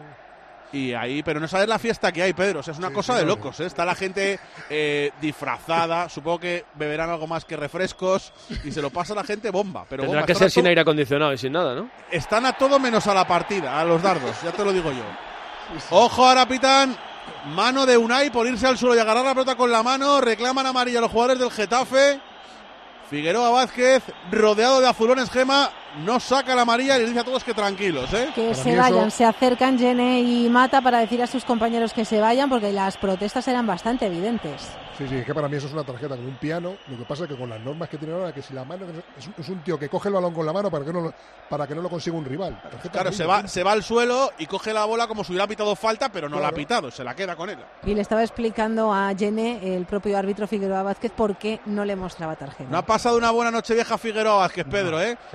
Y ahí, pero no sabes la fiesta que hay, Pedro. O sea, es una sí, cosa sí, de locos, ¿eh? Está la gente eh, disfrazada. Supongo que beberán algo más que refrescos. Y se lo pasa a la gente bomba. Pero Tendrá bomba. que ser sin todo, aire acondicionado y sin nada, ¿no? Están a todo menos a la partida, a los dardos. Ya te lo digo yo. Sí, sí. Ojo, ahora pitan. Mano de Unai por irse al suelo y agarrar la pelota con la mano. Reclaman amarilla los jugadores del Getafe. Figueroa Vázquez, rodeado de azulones, Gema, no saca la amarilla y les dice a todos que tranquilos, ¿eh? Que para se vayan, eso... se acercan Gene y Mata para decir a sus compañeros que se vayan porque las protestas eran bastante evidentes. Sí, sí, es que para mí eso es una tarjeta con un piano. Lo que pasa es que con las normas que tiene ahora, que si la mano es un, es un tío que coge el balón con la mano para que no lo, para que no lo consiga un rival. Claro, se va, se va al suelo y coge la bola como si hubiera pitado falta, pero no claro. la ha pitado, se la queda con él. Y le estaba explicando a Gene, el propio árbitro Figueroa Vázquez, por qué no le mostraba tarjeta. No ha pasado una buena noche vieja Figueroa Vázquez, Pedro, ¿eh? Cuidado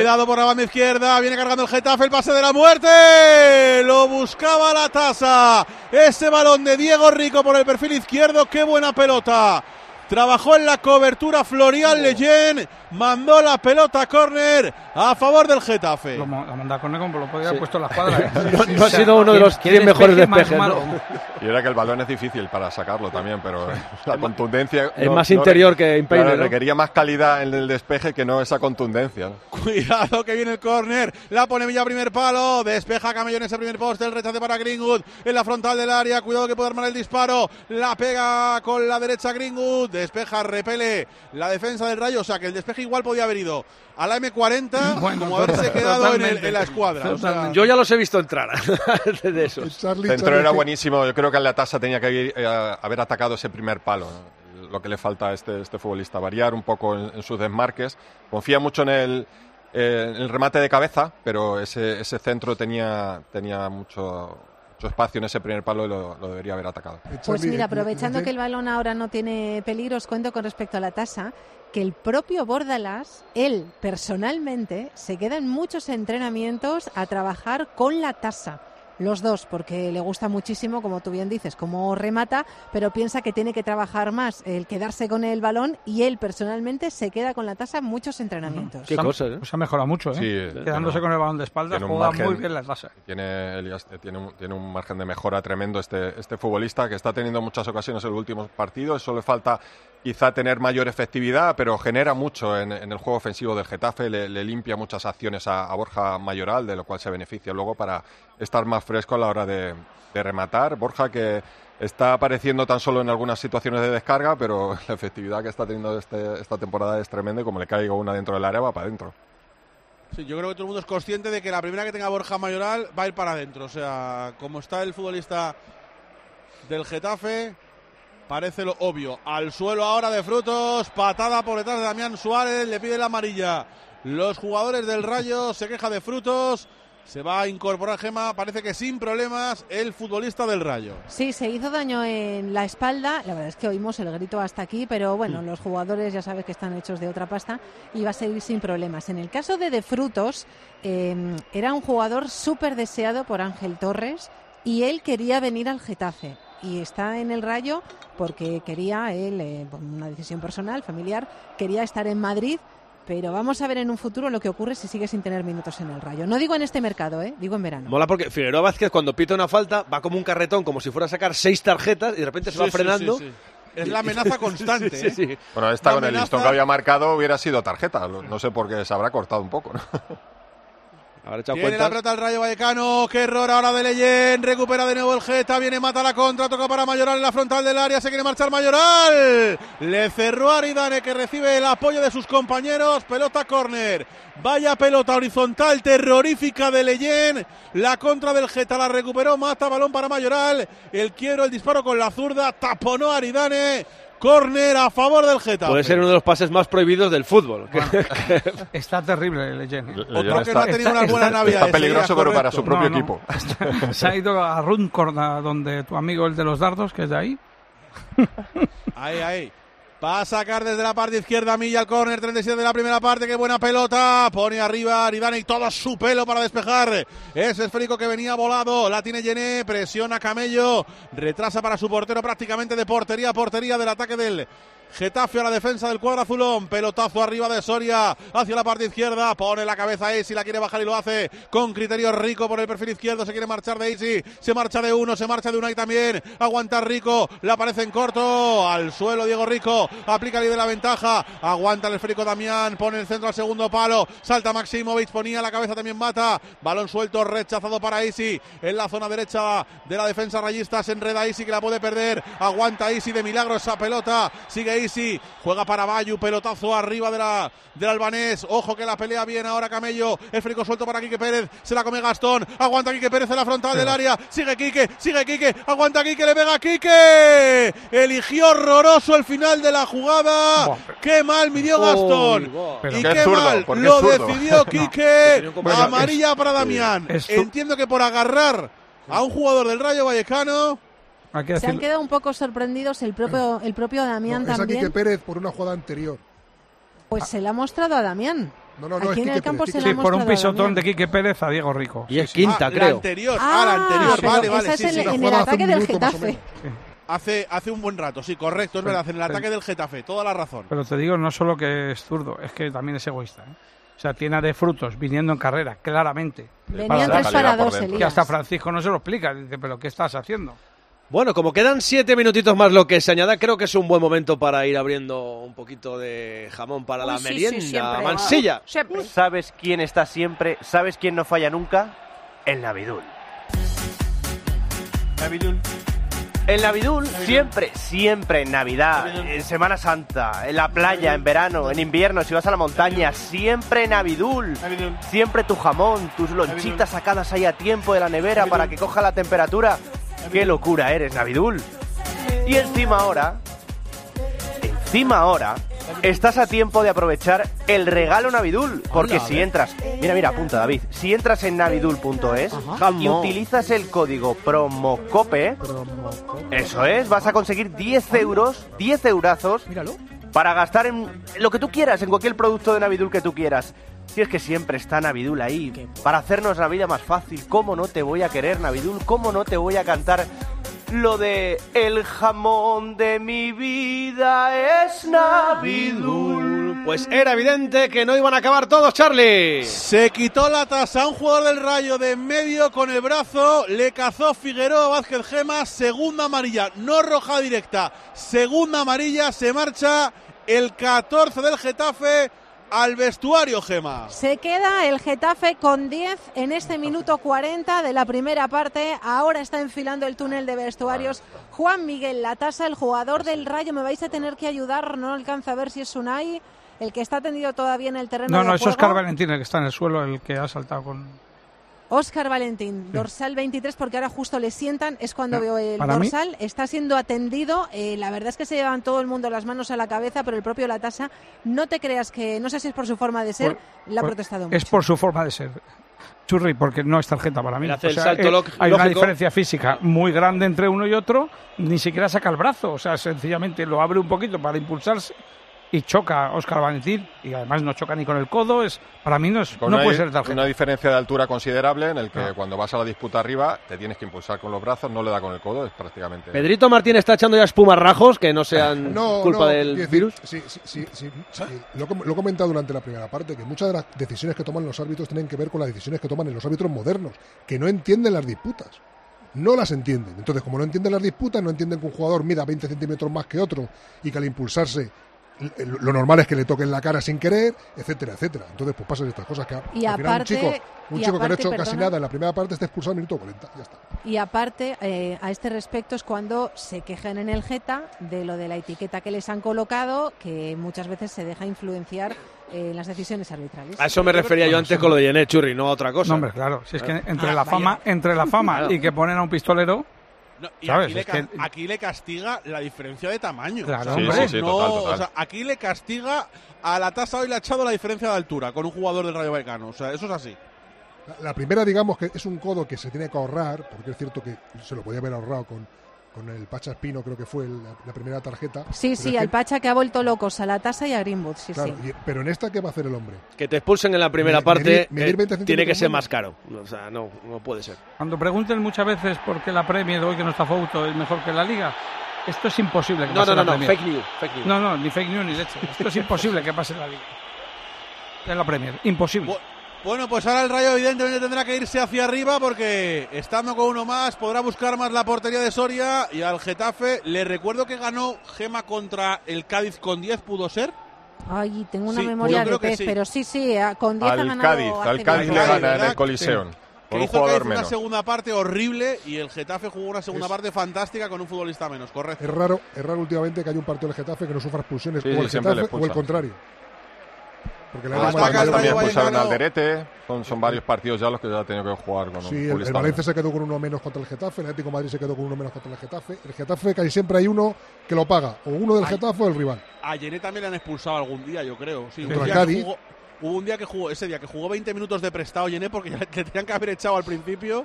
Cuidado por la banda izquierda, viene cargando el Getafe, el pase de la muerte, lo buscaba la tasa, ese balón de Diego Rico por el perfil izquierdo, qué buena pelota. Trabajó en la cobertura Florian Leyen, mandó la pelota a córner a favor del Getafe. Lo, la manda a córner como lo podía haber sí. puesto en la escuadra. ¿eh? No, no ha sido uno de los cien mejores despejes. ¿No? Y era que el balón es difícil para sacarlo también, pero la contundencia... Es no, más no interior re, que Impeine, claro, ¿no? Requería más calidad en el despeje que no esa contundencia, ¿no? Cuidado que viene el córner, la pone Villa primer palo, despeja Camello en ese primer poste, el rechace para Greenwood en la frontal del área, cuidado que puede armar el disparo, la pega con la derecha Greenwood, despeja, repele la defensa del Rayo, o sea que el despeje igual podía haber ido a la eme cuarenta bueno, como haberse quedado en, el, en la escuadra. O sea, yo ya los he visto entrar de esos. Charlie, Dentro Charlie, era buenísimo, yo creo que la tasa tenía que haber, eh, haber atacado ese primer palo, ¿no? Lo que le falta a este, este futbolista, variar un poco en, en sus desmarques, confía mucho en el, eh, en el remate de cabeza, pero ese, ese centro tenía, tenía mucho... Su espacio en ese primer palo y lo, lo debería haber atacado. Pues mira, aprovechando que el balón ahora no tiene peligro, os cuento con respecto a la tasa que el propio Bordalas, él personalmente, se queda en muchos entrenamientos a trabajar con la tasa. Los dos, porque le gusta muchísimo, como tú bien dices, cómo remata, pero piensa que tiene que trabajar más el quedarse con el balón y él personalmente se queda con la tasa en muchos entrenamientos. Qué cosa, ¿eh? Pues ha mejorado mucho, ¿eh? Sí, quedándose bueno, con el balón de espaldas, juega margen, muy bien la tasa. Tiene, Elias, tiene, un, tiene un margen de mejora tremendo este, este futbolista que está teniendo muchas ocasiones en los últimos partidos. Solo le falta quizá tener mayor efectividad, pero genera mucho en, en el juego ofensivo del Getafe, le, le limpia muchas acciones a, a Borja Mayoral, de lo cual se beneficia luego para estar más fresco a la hora de, de rematar. Borja que está apareciendo tan solo en algunas situaciones de descarga, pero la efectividad que está teniendo este, esta temporada es tremenda y como le caiga una dentro del área va para adentro. Sí, yo creo que todo el mundo es consciente de que la primera que tenga Borja Mayoral va a ir para adentro. O sea, como está el futbolista del Getafe, parece lo obvio. Al suelo ahora de Frutos, patada por detrás de Damián Suárez, le pide la amarilla. Los jugadores del Rayo, se queja de Frutos. Se va a incorporar Gema, parece que sin problemas, el futbolista del Rayo. Sí, se hizo daño en la espalda. La verdad es que oímos el grito hasta aquí, pero bueno, mm. los jugadores ya sabes que están hechos de otra pasta y va a seguir sin problemas. En el caso de De Frutos, eh, era un jugador súper deseado por Ángel Torres y él quería venir al Getafe. Y está en el Rayo porque quería, él, eh, por una decisión personal, familiar, quería estar en Madrid. Pero vamos a ver en un futuro lo que ocurre si sigue sin tener minutos en el Rayo. No digo en este mercado, ¿eh? Digo en verano. Mola porque Figueroa Vázquez cuando pita una falta va como un carretón, como si fuera a sacar seis tarjetas y de repente se sí, va frenando. Sí, sí, sí. Es la amenaza constante. sí, sí, sí. ¿eh? Bueno, esta la con amenaza... el listón que había marcado hubiera sido tarjeta. No sé por qué se habrá cortado un poco, ¿no? Tiene cuentas. La pelota el Rayo Vallecano, qué error ahora de Leyen, recupera de nuevo el Geta, viene mata la contra, toca para Mayoral en la frontal del área, se quiere marchar Mayoral, le cerró a Aridane que recibe el apoyo de sus compañeros, pelota córner, vaya pelota horizontal terrorífica de Leyen, la contra del Geta la recuperó, mata balón para Mayoral, el quiero, el disparo con la zurda, taponó a Aridane. Córner a favor del Getafe. Puede ser uno de los pases más prohibidos del fútbol. Bueno, está terrible Leyen. Otro que no ha tenido una buena Navidad. Está peligroso, pero para su propio no, no. equipo. Se ha ido a Runcorn, donde tu amigo el de los dardos, que es de ahí. Ahí, ahí. Va a sacar desde la parte izquierda Milla al córner, treinta y siete de la primera parte, qué buena pelota, pone arriba Aridane y todo su pelo para despejar, ese esférico que venía volado, la tiene Yené, presiona Camello, retrasa para su portero prácticamente de portería a portería del ataque del Getafe a la defensa del cuadro azulón, pelotazo arriba de Soria hacia la parte izquierda, pone la cabeza Eisi, la quiere bajar y lo hace con criterio Rico por el perfil izquierdo, se quiere marchar de Eisi, se marcha de uno, se marcha de Unai también, aguanta Rico, la aparece en corto, al suelo Diego Rico, aplica el de la ventaja, aguanta el esférico Damián, pone el centro al segundo palo, salta Maximovic, ponía la cabeza también Mata, balón suelto, rechazado para Eisi, en la zona derecha de la defensa rayista, se enreda Eisi que la puede perder, aguanta Eisi de milagro esa pelota, sigue Eisi, juega para Bayu, pelotazo arriba de la, del albanés, ojo que la pelea bien ahora Camello, el frico suelto para Quique Pérez, se la come Gastón, aguanta Quique Pérez en la frontal del área, sigue Quique, sigue Quique, aguanta Quique, le pega Quique, eligió horroroso el final de la jugada, oh, qué mal midió Gastón, oh, y qué, qué zurdo, mal lo decidió Quique, no, amarilla es, para Damián, es, entiendo que por agarrar a un jugador del Rayo Vallecano. Se han quedado un poco sorprendidos el propio el propio Damián no, también. Es a Quique Pérez por una jugada anterior. Pues ah. se le ha mostrado a Damián. No, no, no, Aquí es en Quique el campo Pérez, se Quique la Sí, por un mostrado a pisotón Damián. de Quique Pérez a Diego Rico. Y es Sí, sí. quinta, Ah, creo. La anterior, Ah, ah, la anterior, pero vale, esa vale, es sí, en, sí. en el jugada hace ataque un del minuto, más o Getafe. menos. Hace, hace un buen rato, sí, correcto, es verdad, en el Pero- ataque del Getafe, toda la razón. Pero te digo, no solo que es zurdo, es que también es egoísta. ¿eh? O sea, tiene de frutos viniendo en carrera, claramente. Venían Para- tres para para por dos, dentro. Que Elías. hasta Francisco no se lo explica. Dice, ¿pero qué estás haciendo? Bueno, como quedan siete minutitos más lo que se añada, creo que es un buen momento para ir abriendo un poquito de jamón para Uy, la sí, sí, merienda. siempre. Mansilla. Siempre. ¿Sabes quién está siempre? ¿Sabes quién no falla nunca? El Navidul. Navidul. El Navidul siempre, siempre en Navidad, en Semana Santa, en la playa, en verano, en invierno, si vas a la montaña, siempre Navidul. Siempre tu jamón, tus lonchitas sacadas ahí a tiempo de la nevera para que coja la temperatura. ¡Qué locura eres, Navidul! Y encima ahora, encima ahora, estás a tiempo de aprovechar el regalo Navidul, porque si entras, mira, mira, apunta David, si entras en navidul punto es y utilizas el código PROMOCOPE, eso es, vas a conseguir diez euros, diez eurazos, para gastar en lo que tú quieras, en cualquier producto de Navidul que tú quieras. Si es que siempre está Navidul ahí, para hacernos la vida más fácil. ¿Cómo no te voy a querer, Navidul? ¿Cómo no te voy a cantar lo de el jamón de mi vida es Navidul? Pues era evidente que no iban a acabar todos, Charlie. Se quitó la tasa a un jugador del Rayo de en medio con el brazo, le cazó Figueroa Vázquez Gema, segunda amarilla, no roja directa, segunda amarilla, se marcha el catorce del Getafe al vestuario, Gema. Se queda el Getafe con diez en este minuto cuarenta de la primera parte. Ahora está enfilando el túnel de vestuarios Juan Miguel Latasa, el jugador del Rayo. Me vais a tener que ayudar, no alcanza a ver si es Unai el que está tendido todavía en el terreno No, de no, es juego. Óscar Valentín el que está en el suelo, el que ha saltado con... Óscar Valentín, dorsal veintitrés, porque ahora justo le sientan, es cuando No, veo el para mí- dorsal, está siendo atendido, eh, la verdad es que se llevan todo el mundo las manos a la cabeza, pero el propio Latasa, no te creas que, no sé si es por su forma de ser, Por- le ha por- protestado Es mucho. por su forma de ser. Churri, porque no es tarjeta para mí. Él hace O el sea, salto eh, lo- hay una lógico. diferencia física muy grande entre uno y otro, ni siquiera saca el brazo, o sea, sencillamente lo abre un poquito para impulsarse y choca a Óscar Valentín, y además no choca ni con el codo, es para mí no, es, Con no una, puede ser tarjeta. una diferencia de altura considerable en el que Ah. cuando vas a la disputa arriba te tienes que impulsar con los brazos, no le da con el codo, es prácticamente... Pedrito Martín está echando ya espumarrajos que no sean No, culpa no, del quiero decir, virus. Sí, sí, sí, sí, sí. Lo, he com- lo he comentado durante la primera parte, que muchas de las decisiones que toman los árbitros tienen que ver con las decisiones que toman los árbitros modernos, que no entienden las disputas. No las entienden. Entonces, como no entienden las disputas, no entienden que un jugador mida veinte centímetros más que otro y que al impulsarse l- lo normal es que le toquen la cara sin querer, etcétera, etcétera. Entonces, pues pasan estas cosas que a- Y al final aparte- un chico, un y chico que no ha aparte, hecho casi perdona. nada en la primera parte está expulsado al minuto cuarenta. Ya está. Y aparte, eh, a este respecto es cuando se quejan en el Geta de lo de la etiqueta que les han colocado, que muchas veces se deja influenciar eh, en las decisiones arbitrales. A eso me refería yo antes con lo de Yenet, Churri, no a otra cosa. No, hombre, claro, si es que entre Ah, la vaya. fama, entre la fama Claro. y que ponen a un pistolero, No, y ¿sabes? aquí le, Es que- ca- aquí le castiga la diferencia de tamaño. Claro, O sea, hombre. Sí, sí, sí, no- total, total. o sea, aquí le castiga a la tasa, hoy le ha echado la diferencia de altura con un jugador del Rayo Vallecano. O sea, eso es así. La, la primera, digamos, que es un codo que se tiene que ahorrar, porque es cierto que se lo podía haber ahorrado con, con el Pacha Espino, creo que fue el- la, la primera tarjeta. Sí, Pero sí, es al que- Pacha que ha vuelto locos a la tasa y a Greenwood, sí, claro, sí. y- pero en esta, ¿qué va a hacer el hombre? Que te expulsen en la primera Me- parte medir- medir eh, veinte tiene que centímetros ser menos. más caro. O sea, no, no puede ser. cuando pregunten muchas veces por qué la Premier hoy que no está Fouto es mejor que la Liga, esto es imposible que No, pase no, no, en no, la Premier. fake news, fake news. No, no, ni fake news ni leche. Esto es imposible que pase en la Liga. En la Premier, imposible. Bu- Bueno, pues ahora el Rayo evidentemente tendrá que irse hacia arriba porque estando con uno más podrá buscar más la portería de Soria y al Getafe. Le recuerdo que ganó Gema contra el Cádiz con diez, ¿pudo ser? Ay, tengo una Sí, memoria yo creo de que pez, sí. pero sí, sí, a- con diez ha Al ganado Cádiz, hace al Cádiz bien. le gana en ¿verdad? el Coliseum. Que Con un hizo jugador Cádiz una menos. segunda parte horrible y el Getafe jugó una segunda Es- parte fantástica con un futbolista menos, correcto. Es raro, es raro últimamente que haya un partido del Getafe que no sufra expulsiones, Sí, o sí, el siempre le Getafe o el expulsan. contrario. Porque la Las Ataca Palmas el también Rayo expulsaron Vallecano. al Derete. Son, son varios partidos ya los que ya ha tenido que jugar con un Sí, el, el futbolista Valencia menos. se quedó con uno menos contra el Getafe, el Atlético de Madrid se quedó con uno menos contra el Getafe. El Getafe casi siempre hay uno que lo paga, o uno del Ay. Getafe o el rival. A Yené también le han expulsado algún día, yo creo. Sí, un Contra día el que Cádiz. jugó- hubo un día que jugó, ese día que jugó veinte minutos de prestado Yené porque ya le tenían que haber echado al principio.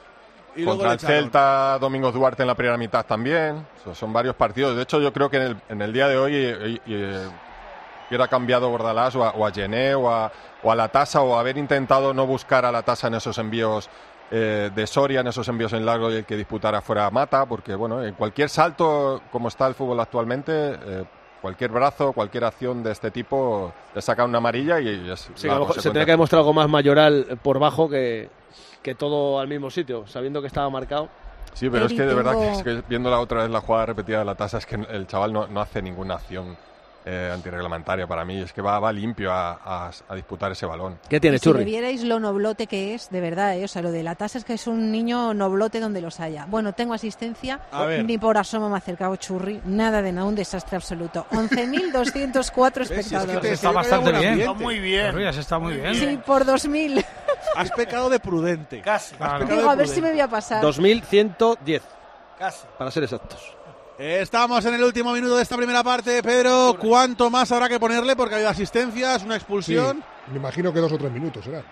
Y luego Contra le el echaron. Celta, Domingos Duarte en la primera mitad también. Son, son varios partidos. De hecho, yo creo que en el, en el día de hoy, eh, eh, hubiera cambiado Bordalás o a, o a Gené o a, o a la Tasa, o haber intentado no buscar a la Tasa en esos envíos eh, de Soria, en esos envíos en largo, y el que disputara fuera Mata, porque bueno, en cualquier salto, como está el fútbol actualmente, eh, cualquier brazo, cualquier acción de este tipo le saca una amarilla y es sí, a lo mejor se tiene que demostrar algo más Mayoral por bajo que, que todo al mismo sitio, sabiendo que estaba marcado. Sí, pero Eri, es que de tengo... verdad que, es que viendo la otra vez la jugada repetida de la Tasa, es que el chaval no, no hace ninguna acción eh, antirreglamentaria para mí, es que va, va limpio a, a, a disputar ese balón. ¿Qué tiene, Churri? Si me vierais lo noblote que es, de verdad, eh, o sea, lo de la Tasa es que es un niño noblote donde los haya. Bueno, tengo asistencia, ni por asomo me ha acercado Churri, nada de nada, un desastre absoluto. once mil doscientos cuatro espectadores. Es que está bastante bien. Está muy bien. Churri, está muy bien. Sí, por dos mil. Has pecado de prudente. Casi. Claro. Digo, a ver si me voy a pasar. dos mil ciento diez. Casi. Para ser exactos. Estamos en el último minuto de esta primera parte, Pedro. ¿Cuánto más habrá que ponerle? Porque hay asistencias, una expulsión. Sí, me imagino que dos o tres minutos será.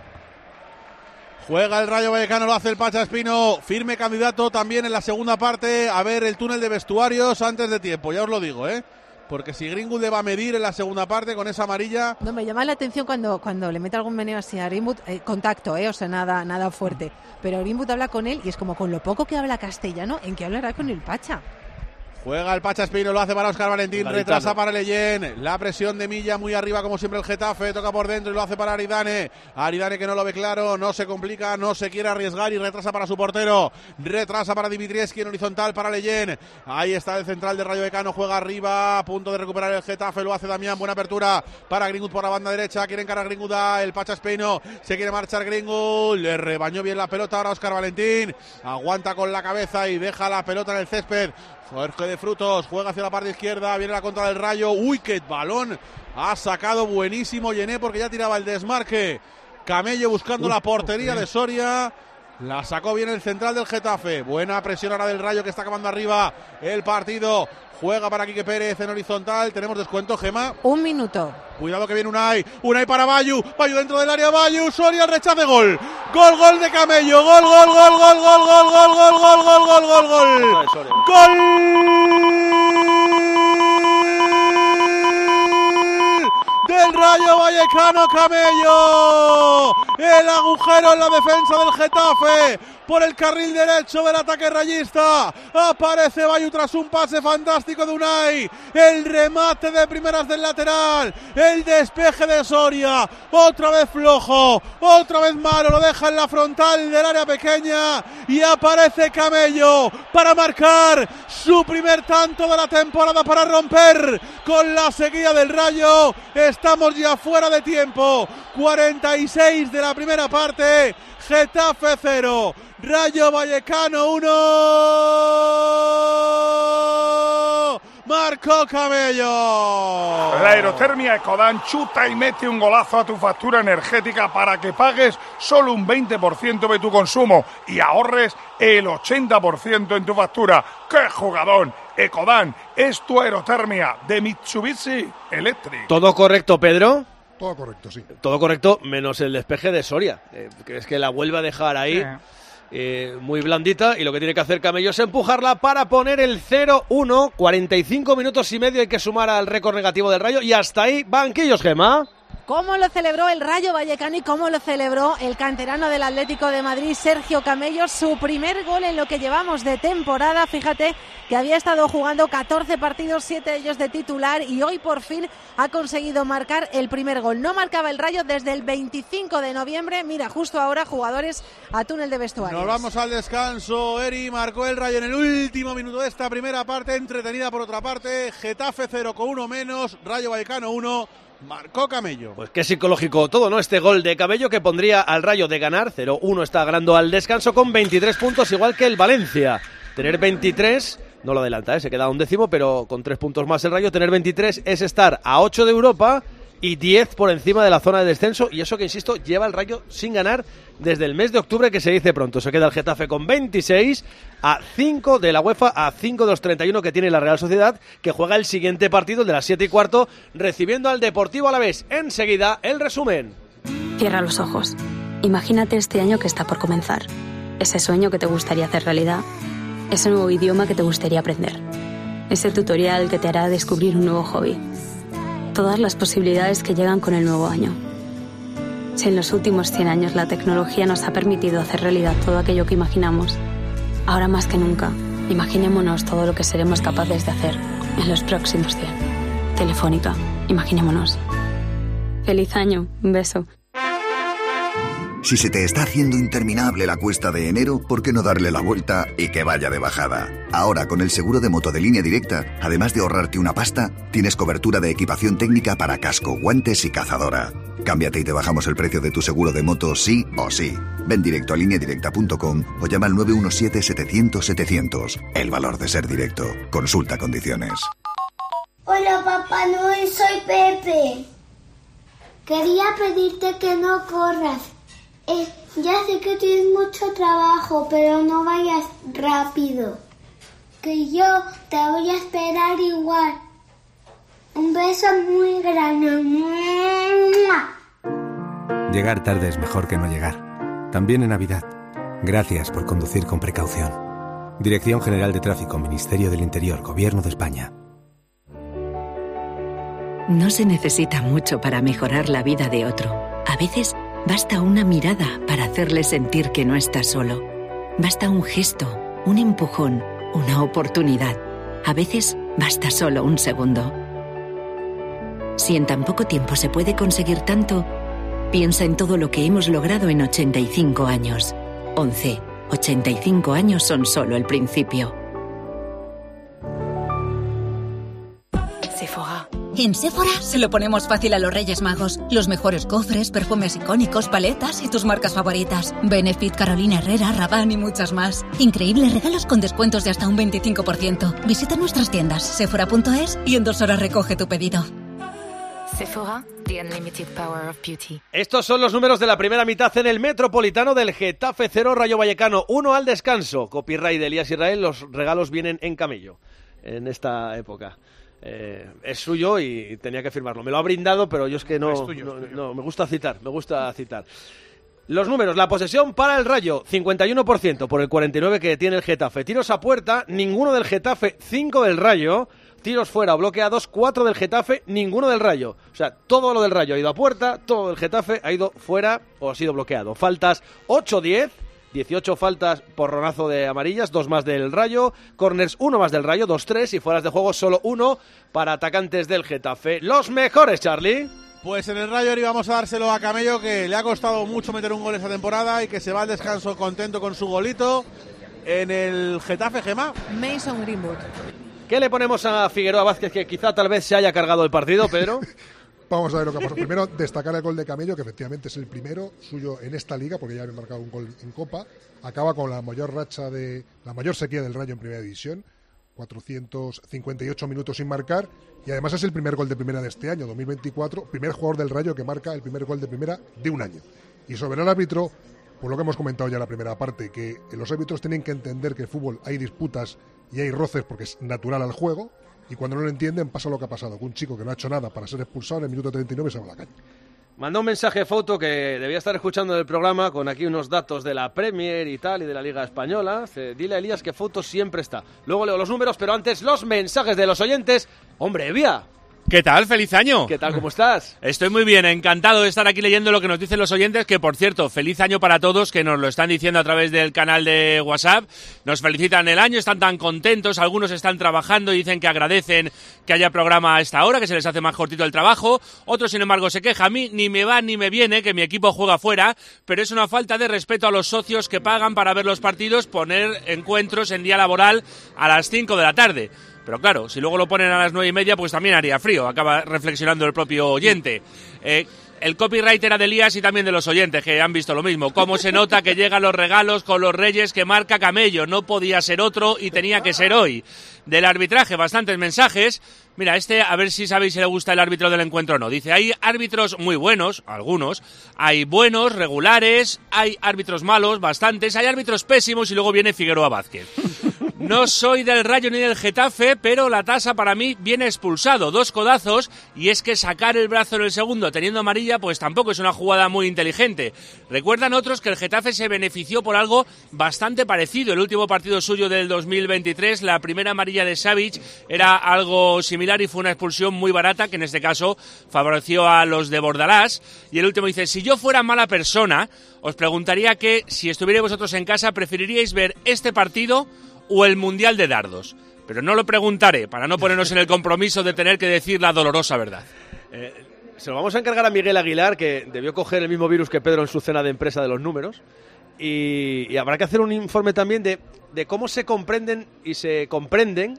Juega el Rayo Vallecano, lo hace el Pacha Espino. Firme candidato también en la segunda parte a ver el túnel de vestuarios antes de tiempo. Ya os lo digo, ¿eh? Porque si Greenwood le va a medir en la segunda parte con esa amarilla... No, me llama la atención cuando, cuando le mete algún meneo así a Greenwood, eh, contacto, eh, o sea, nada, nada fuerte. Pero Greenwood habla con él y es como con lo poco que habla castellano, ¿en qué hablará con el Pacha? Juega el Pacha Espino, lo hace para Óscar Valentín, Garitano. Retrasa para Leyen, la presión de Milla muy arriba como siempre el Getafe, toca por dentro y lo hace para Aridane, Aridane que no lo ve claro, no se complica, no se quiere arriesgar y retrasa para su portero, retrasa para Dimitrievski en horizontal para Leyen, ahí está el central de Rayo Vallecano, juega arriba, a punto de recuperar el Getafe, lo hace Damián, buena apertura para Greenwood por la banda derecha, quiere encarar Greenwood a el Pacha Espino, se quiere marchar Greenwood, le rebañó bien la pelota ahora Óscar Valentín, aguanta con la cabeza y deja la pelota en el césped. Jorge de Frutos juega hacia la parte izquierda, viene la contra del Rayo, uy, qué balón ha sacado buenísimo Gené porque ya tiraba el desmarque, Camello buscando uy, la portería de Soria, la sacó bien el central del Getafe, buena presión ahora del Rayo que está acabando arriba el partido, juega para Quique Pérez en horizontal, tenemos descuento, Gema. Un minuto. Cuidado que viene Unai, Unai para Bayu, Bayu dentro del área, Bayu, Soria, el rechace, gol, gol, gol de Camello, gol, gol, gol, gol, gol, gol, gol, gol, gol, gol, gol, gol, gol, gol del Rayo Vallecano, Camello, el agujero en la defensa del Getafe, por el carril derecho del ataque rayista, aparece Bayu tras un pase fantástico de Unai, el remate de primeras del lateral, el despeje de Soria, otra vez flojo, otra vez malo, lo deja en la frontal del área pequeña y aparece Camello para marcar su primer tanto de la temporada, para romper con la seguida del Rayo. Estamos ya fuera de tiempo, cuarenta y seis de la primera parte, Getafe cero, Rayo Vallecano uno, marcó Camello. La aerotermia Ecodan chuta y mete un golazo a tu factura energética para que pagues solo un veinte por ciento de tu consumo y ahorres el ochenta por ciento en tu factura. ¡Qué jugadón! Ecodan es tu aerotermia de Mitsubishi Electric. ¿Todo correcto, Pedro? Todo correcto, sí. Todo correcto, menos el despeje de Soria, eh, que es que la vuelve a dejar ahí. Sí. Eh, muy blandita, y lo que tiene que hacer Camello es empujarla para poner el cero uno. cuarenta y cinco minutos y medio hay que sumar al récord negativo del Rayo, y hasta ahí banquillos, Gema. ¿Cómo lo celebró el Rayo Vallecano y cómo lo celebró el canterano del Atlético de Madrid, Sergio Camello? Su primer gol en lo que llevamos de temporada. Fíjate que había estado jugando catorce partidos, siete de ellos de titular, y hoy por fin ha conseguido marcar el primer gol. No marcaba el Rayo desde el veinticinco de noviembre. Mira, justo ahora jugadores a túnel de vestuarios. Nos vamos al descanso. Eri marcó el Rayo en el último minuto de esta primera parte, entretenida por otra parte. Getafe cero con uno menos, Rayo Vallecano uno. Marcó Camello. Pues qué psicológico todo, ¿no? Este gol de Camello que pondría al Rayo de ganar. cero uno está ganando al descanso con veintitrés puntos, igual que el Valencia. Tener veintitrés, no lo adelanta, ¿eh? Se queda un décimo, pero con tres puntos más el Rayo. Tener veintitrés es estar a ocho de Europa y diez por encima de la zona de descenso. Y eso que, insisto, lleva el Rayo sin ganar desde el mes de octubre, que se dice pronto. Se queda el Getafe con veintiséis, a cinco de la UEFA, a cinco de los treinta y uno que tiene la Real Sociedad, que juega el siguiente partido, el de las siete y cuarto, recibiendo al Deportivo Alavés. Enseguida, el resumen. Cierra los ojos. Imagínate este año que está por comenzar. Ese sueño que te gustaría hacer realidad. Ese nuevo idioma que te gustaría aprender. Ese tutorial que te hará descubrir un nuevo hobby. todas las posibilidades que llegan con el nuevo año. Si en los últimos cien años la tecnología nos ha permitido hacer realidad todo aquello que imaginamos, ahora más que nunca, imaginémonos todo lo que seremos capaces de hacer en los próximos cien. Telefónica, imaginémonos. Feliz año, un beso. Si se te está haciendo interminable la cuesta de enero, ¿por qué no darle la vuelta y que vaya de bajada? Ahora, con el seguro de moto de Línea Directa, además de ahorrarte una pasta, tienes cobertura de equipación técnica para casco, guantes y cazadora. Cámbiate y te bajamos el precio de tu seguro de moto sí o sí. Ven directo a línea directa punto com o llama al nueve uno siete, setecientos, setecientos. El valor de ser directo. Consulta condiciones. Hola, Papá Noel, soy Pepe. Quería pedirte que no corras. Eh, ya sé que tienes mucho trabajo, pero no vayas rápido. Que yo te voy a esperar igual. Un beso muy grande. Llegar tarde es mejor que no llegar. También en Navidad. Gracias por conducir con precaución. Dirección General de Tráfico, Ministerio del Interior, Gobierno de España. No se necesita mucho para mejorar la vida de otro. A veces basta una mirada para hacerle sentir que no está solo. Basta un gesto, un empujón, una oportunidad. A veces basta solo un segundo. Si en tan poco tiempo se puede conseguir tanto, piensa en todo lo que hemos logrado en ochenta y cinco años. once. ochenta y cinco años son solo el principio. Sephora. En Sephora se lo ponemos fácil a los Reyes Magos. Los mejores cofres, perfumes icónicos, paletas y tus marcas favoritas. Benefit, Carolina Herrera, Rabanne y muchas más. Increíbles regalos con descuentos de hasta un veinticinco por ciento. Visita nuestras tiendas sephora punto es y en dos horas recoge tu pedido. Sephora, the unlimited power of beauty. Estos son los números de la primera mitad en el Metropolitano del Getafe cero, Rayo Vallecano uno al descanso. Copyright de Elías Israel, los regalos vienen en camello en esta época. Eh, es suyo y tenía que firmarlo. Me lo ha brindado, pero yo es que no, es tuyo, no, es tuyo. no me gusta citar, me gusta citar. Los números, la posesión para el Rayo, cincuenta y uno por ciento por el cuarenta y nueve por ciento que tiene el Getafe. Tiros a puerta, ninguno del Getafe, cinco del Rayo. Tiros fuera o bloqueados, cuatro del Getafe, ninguno del Rayo. O sea, todo lo del Rayo ha ido a puerta, todo del Getafe ha ido fuera o ha sido bloqueado. Faltas ocho diez. dieciocho faltas por ronazo de amarillas, dos más del Rayo, corners uno más del Rayo, dos tres y fueras de juego solo uno para atacantes del Getafe. Los mejores, Charlie. Pues en el Rayo Ori vamos a dárselo a Camello, que le ha costado mucho meter un gol esta temporada y que se va al descanso contento con su golito. En el Getafe, Gemma. Mason Greenwood. ¿Qué le ponemos a Figueroa Vázquez, que quizá tal vez se haya cargado el partido, Pedro? Vamos a ver lo que ha pasado. Primero, destacar el gol de Camello, que efectivamente es el primero suyo en esta liga, porque ya había marcado un gol en Copa. Acaba con la mayor racha de la mayor sequía del Rayo en Primera División, cuatrocientos cincuenta y ocho minutos sin marcar, y además es el primer gol de Primera de este año, dos mil veinticuatro, primer jugador del Rayo que marca el primer gol de Primera de un año. Y sobre el árbitro, por lo que hemos comentado ya en la primera parte, que los árbitros tienen que entender que en fútbol hay disputas y hay roces porque es natural al juego. Y cuando no lo entienden, pasa lo que ha pasado, con un chico que no ha hecho nada para ser expulsado en el minuto treinta y nueve se va a la calle. Mandó un mensaje foto que debía estar escuchando el programa con aquí unos datos de la Premier y tal y de la Liga Española. Dile a Elías que foto siempre está. Luego leo los números, pero antes los mensajes de los oyentes. ¡Hombre, Evia! ¿Qué tal? ¡Feliz año! ¿Qué tal? ¿Cómo estás? Estoy muy bien, encantado de estar aquí leyendo lo que nos dicen los oyentes, que por cierto, feliz año para todos, que nos lo están diciendo a través del canal de WhatsApp. Nos felicitan el año, están tan contentos, algunos están trabajando y dicen que agradecen que haya programa a esta hora, que se les hace más cortito el trabajo. Otros, sin embargo, se quejan. A mí ni me va ni me viene que mi equipo juega fuera, pero es una falta de respeto a los socios que pagan para ver los partidos, poner encuentros en día laboral a las cinco de la tarde. Pero claro, si luego lo ponen a las nueve y media, pues también haría frío, acaba reflexionando el propio oyente. Eh, el copyright era de Elías y también de los oyentes, que han visto lo mismo. Cómo se nota que llegan los regalos con los Reyes que marca Camello. No podía ser otro y tenía que ser hoy. Del arbitraje, bastantes mensajes. Mira, este, a ver si sabéis si le gusta el árbitro del encuentro o no. Dice, hay árbitros muy buenos, algunos. Hay buenos, regulares. Hay árbitros malos, bastantes. Hay árbitros pésimos y luego viene Figueroa Vázquez. No soy del Rayo ni del Getafe, pero la tasa para mí viene expulsado. Dos codazos, y es que sacar el brazo en el segundo teniendo amarilla, pues tampoco es una jugada muy inteligente. Recuerdan otros que el Getafe se benefició por algo bastante parecido. El último partido suyo del dos mil veintitrés, la primera amarilla de Savic era algo similar y fue una expulsión muy barata, que en este caso favoreció a los de Bordalás. Y el último dice, si yo fuera mala persona, os preguntaría que si estuvierais vosotros en casa, ¿preferiríais ver este partido o el Mundial de Dardos? Pero no lo preguntaré, para no ponernos en el compromiso de tener que decir la dolorosa verdad. Eh, se lo vamos a encargar a Miguel Aguilar, que debió coger el mismo virus que Pedro en su cena de empresa de los números, y, y habrá que hacer un informe también de, de cómo se comprenden y se comprenden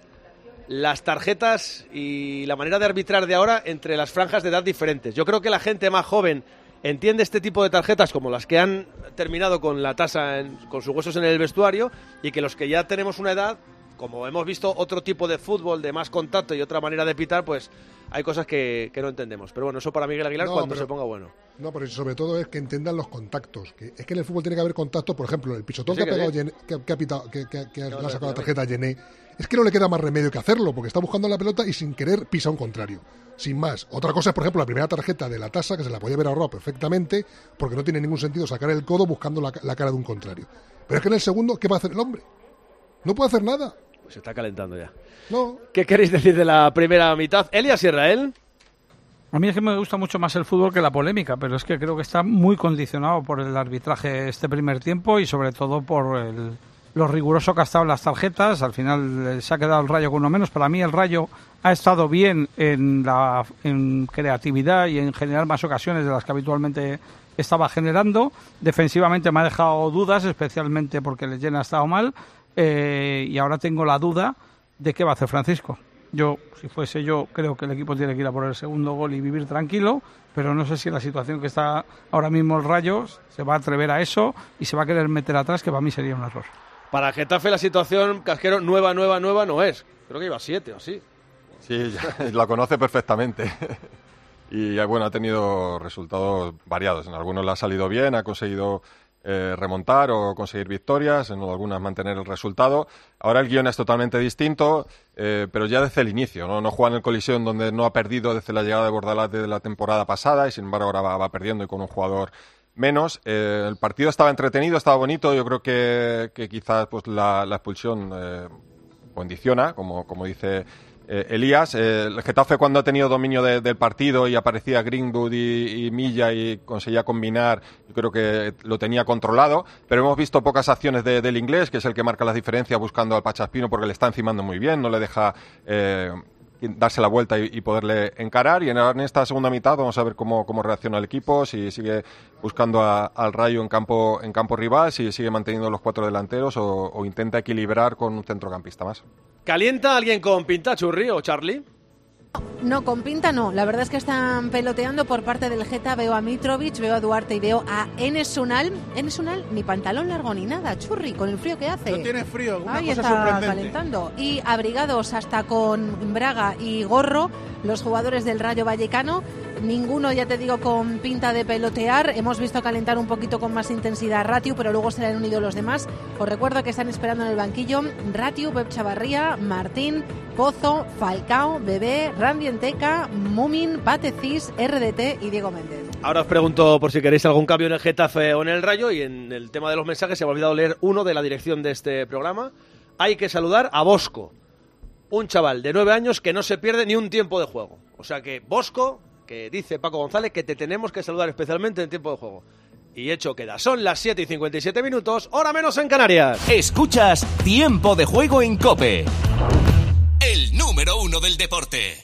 las tarjetas y la manera de arbitrar de ahora entre las franjas de edad diferentes. Yo creo que la gente más joven entiende este tipo de tarjetas como las que han terminado con la tasa, en, con sus huesos en el vestuario, y que los que ya tenemos una edad, como hemos visto otro tipo de fútbol, de más contacto y otra manera de pitar, pues hay cosas que, que no entendemos. Pero bueno, eso para Miguel Aguilar no, cuando pero, se ponga bueno. No, pero sobre todo es que entiendan los contactos. Que es que en el fútbol tiene que haber contacto. Por ejemplo, el pisotón sí, que, que, ha pegado Gené, que, que ha pitado, que, que, que no, le ha sacado la tarjeta a Gené, es que no le queda más remedio que hacerlo, porque está buscando la pelota y sin querer pisa un contrario. Sin más. Otra cosa es, por ejemplo, la primera tarjeta de la tasa, que se la podía haber ahorrado perfectamente, porque no tiene ningún sentido sacar el codo buscando la, la cara de un contrario. Pero es que en el segundo, ¿qué va a hacer el hombre? No puede hacer nada. Pues se está calentando ya. No. ¿Qué queréis decir de la primera mitad? Elías Israel. A mí es que me gusta mucho más el fútbol que la polémica, pero es que creo que está muy condicionado por el arbitraje este primer tiempo y sobre todo por el, lo riguroso que ha estado en las tarjetas. Al final se ha quedado el Rayo con uno menos. Para mí el Rayo ha estado bien en, la, en creatividad y en generar más ocasiones de las que habitualmente estaba generando. Defensivamente me ha dejado dudas, especialmente porque Leyen ha estado mal, eh, y ahora tengo la duda de qué va a hacer Francisco. Yo, si fuese yo, creo que el equipo tiene que ir a por el segundo gol y vivir tranquilo, pero no sé si la situación que está ahora mismo el Rayo se va a atrever a eso y se va a querer meter atrás, que para mí sería un error. Para Getafe la situación, Casquero, nueva, nueva, nueva no es. Creo que iba a siete o así. Sí, ya, la conoce perfectamente. Y bueno, ha tenido resultados variados. En algunos le ha salido bien, ha conseguido eh, remontar o conseguir victorias, en algunas mantener el resultado. Ahora el guión es totalmente distinto, eh, pero ya desde el inicio, ¿no? No juega en el Colisión, donde no ha perdido desde la llegada de Bordalás de la temporada pasada, y sin embargo ahora va, va perdiendo y con un jugador menos. Eh, el partido estaba entretenido, estaba bonito. Yo creo que, que quizás pues la, la expulsión eh, condiciona, como, como dice Eh, Elías. Eh, el Getafe, cuando ha tenido dominio de, del partido y aparecía Greenwood y, y Milla y conseguía combinar, yo creo que lo tenía controlado, pero hemos visto pocas acciones de, del inglés, que es el que marca las diferencias buscando al Pachaspino, porque le está encimando muy bien, no le deja eh, darse la vuelta y, y poderle encarar. Y en, en esta segunda mitad vamos a ver cómo, cómo reacciona el equipo, si sigue buscando a, al Rayo en campo, en campo rival, si sigue manteniendo los cuatro delanteros o, o intenta equilibrar con un centrocampista más. ¿Calienta alguien con pinta, Churri o Charlie? No, con pinta no. La verdad es que están peloteando por parte del Geta. Veo a Mitrovic, veo a Duarte y veo a Enes Unal. Enes Unal, ni pantalón largo ni nada, Churri, con el frío que hace. No tiene frío, una Ahí cosa está sorprendente. calentando. Y abrigados hasta con braga y gorro los jugadores del Rayo Vallecano. Ninguno, ya te digo, con pinta de pelotear. Hemos visto calentar un poquito con más intensidad Ratiu, pero luego se le han unido los demás. Os recuerdo que están esperando en el banquillo Ratiu, Pep Chavarría, Martín, Pozo, Falcao, Bebé, Randy Enteca, Mumin, Patecis, R D T y Diego Méndez. Ahora os pregunto por si queréis algún cambio en el Getafe o en el Rayo, y en el tema de los mensajes se me ha olvidado leer uno de la dirección de este programa. Hay que saludar a Bosco, un chaval de nueve años que no se pierde ni un tiempo de juego. O sea que Bosco, que dice Paco González que te tenemos que saludar especialmente en tiempo de juego. Y hecho queda, son las siete y cincuenta y siete minutos, hora menos en Canarias. Escuchas Tiempo de Juego en COPE, el número uno del deporte.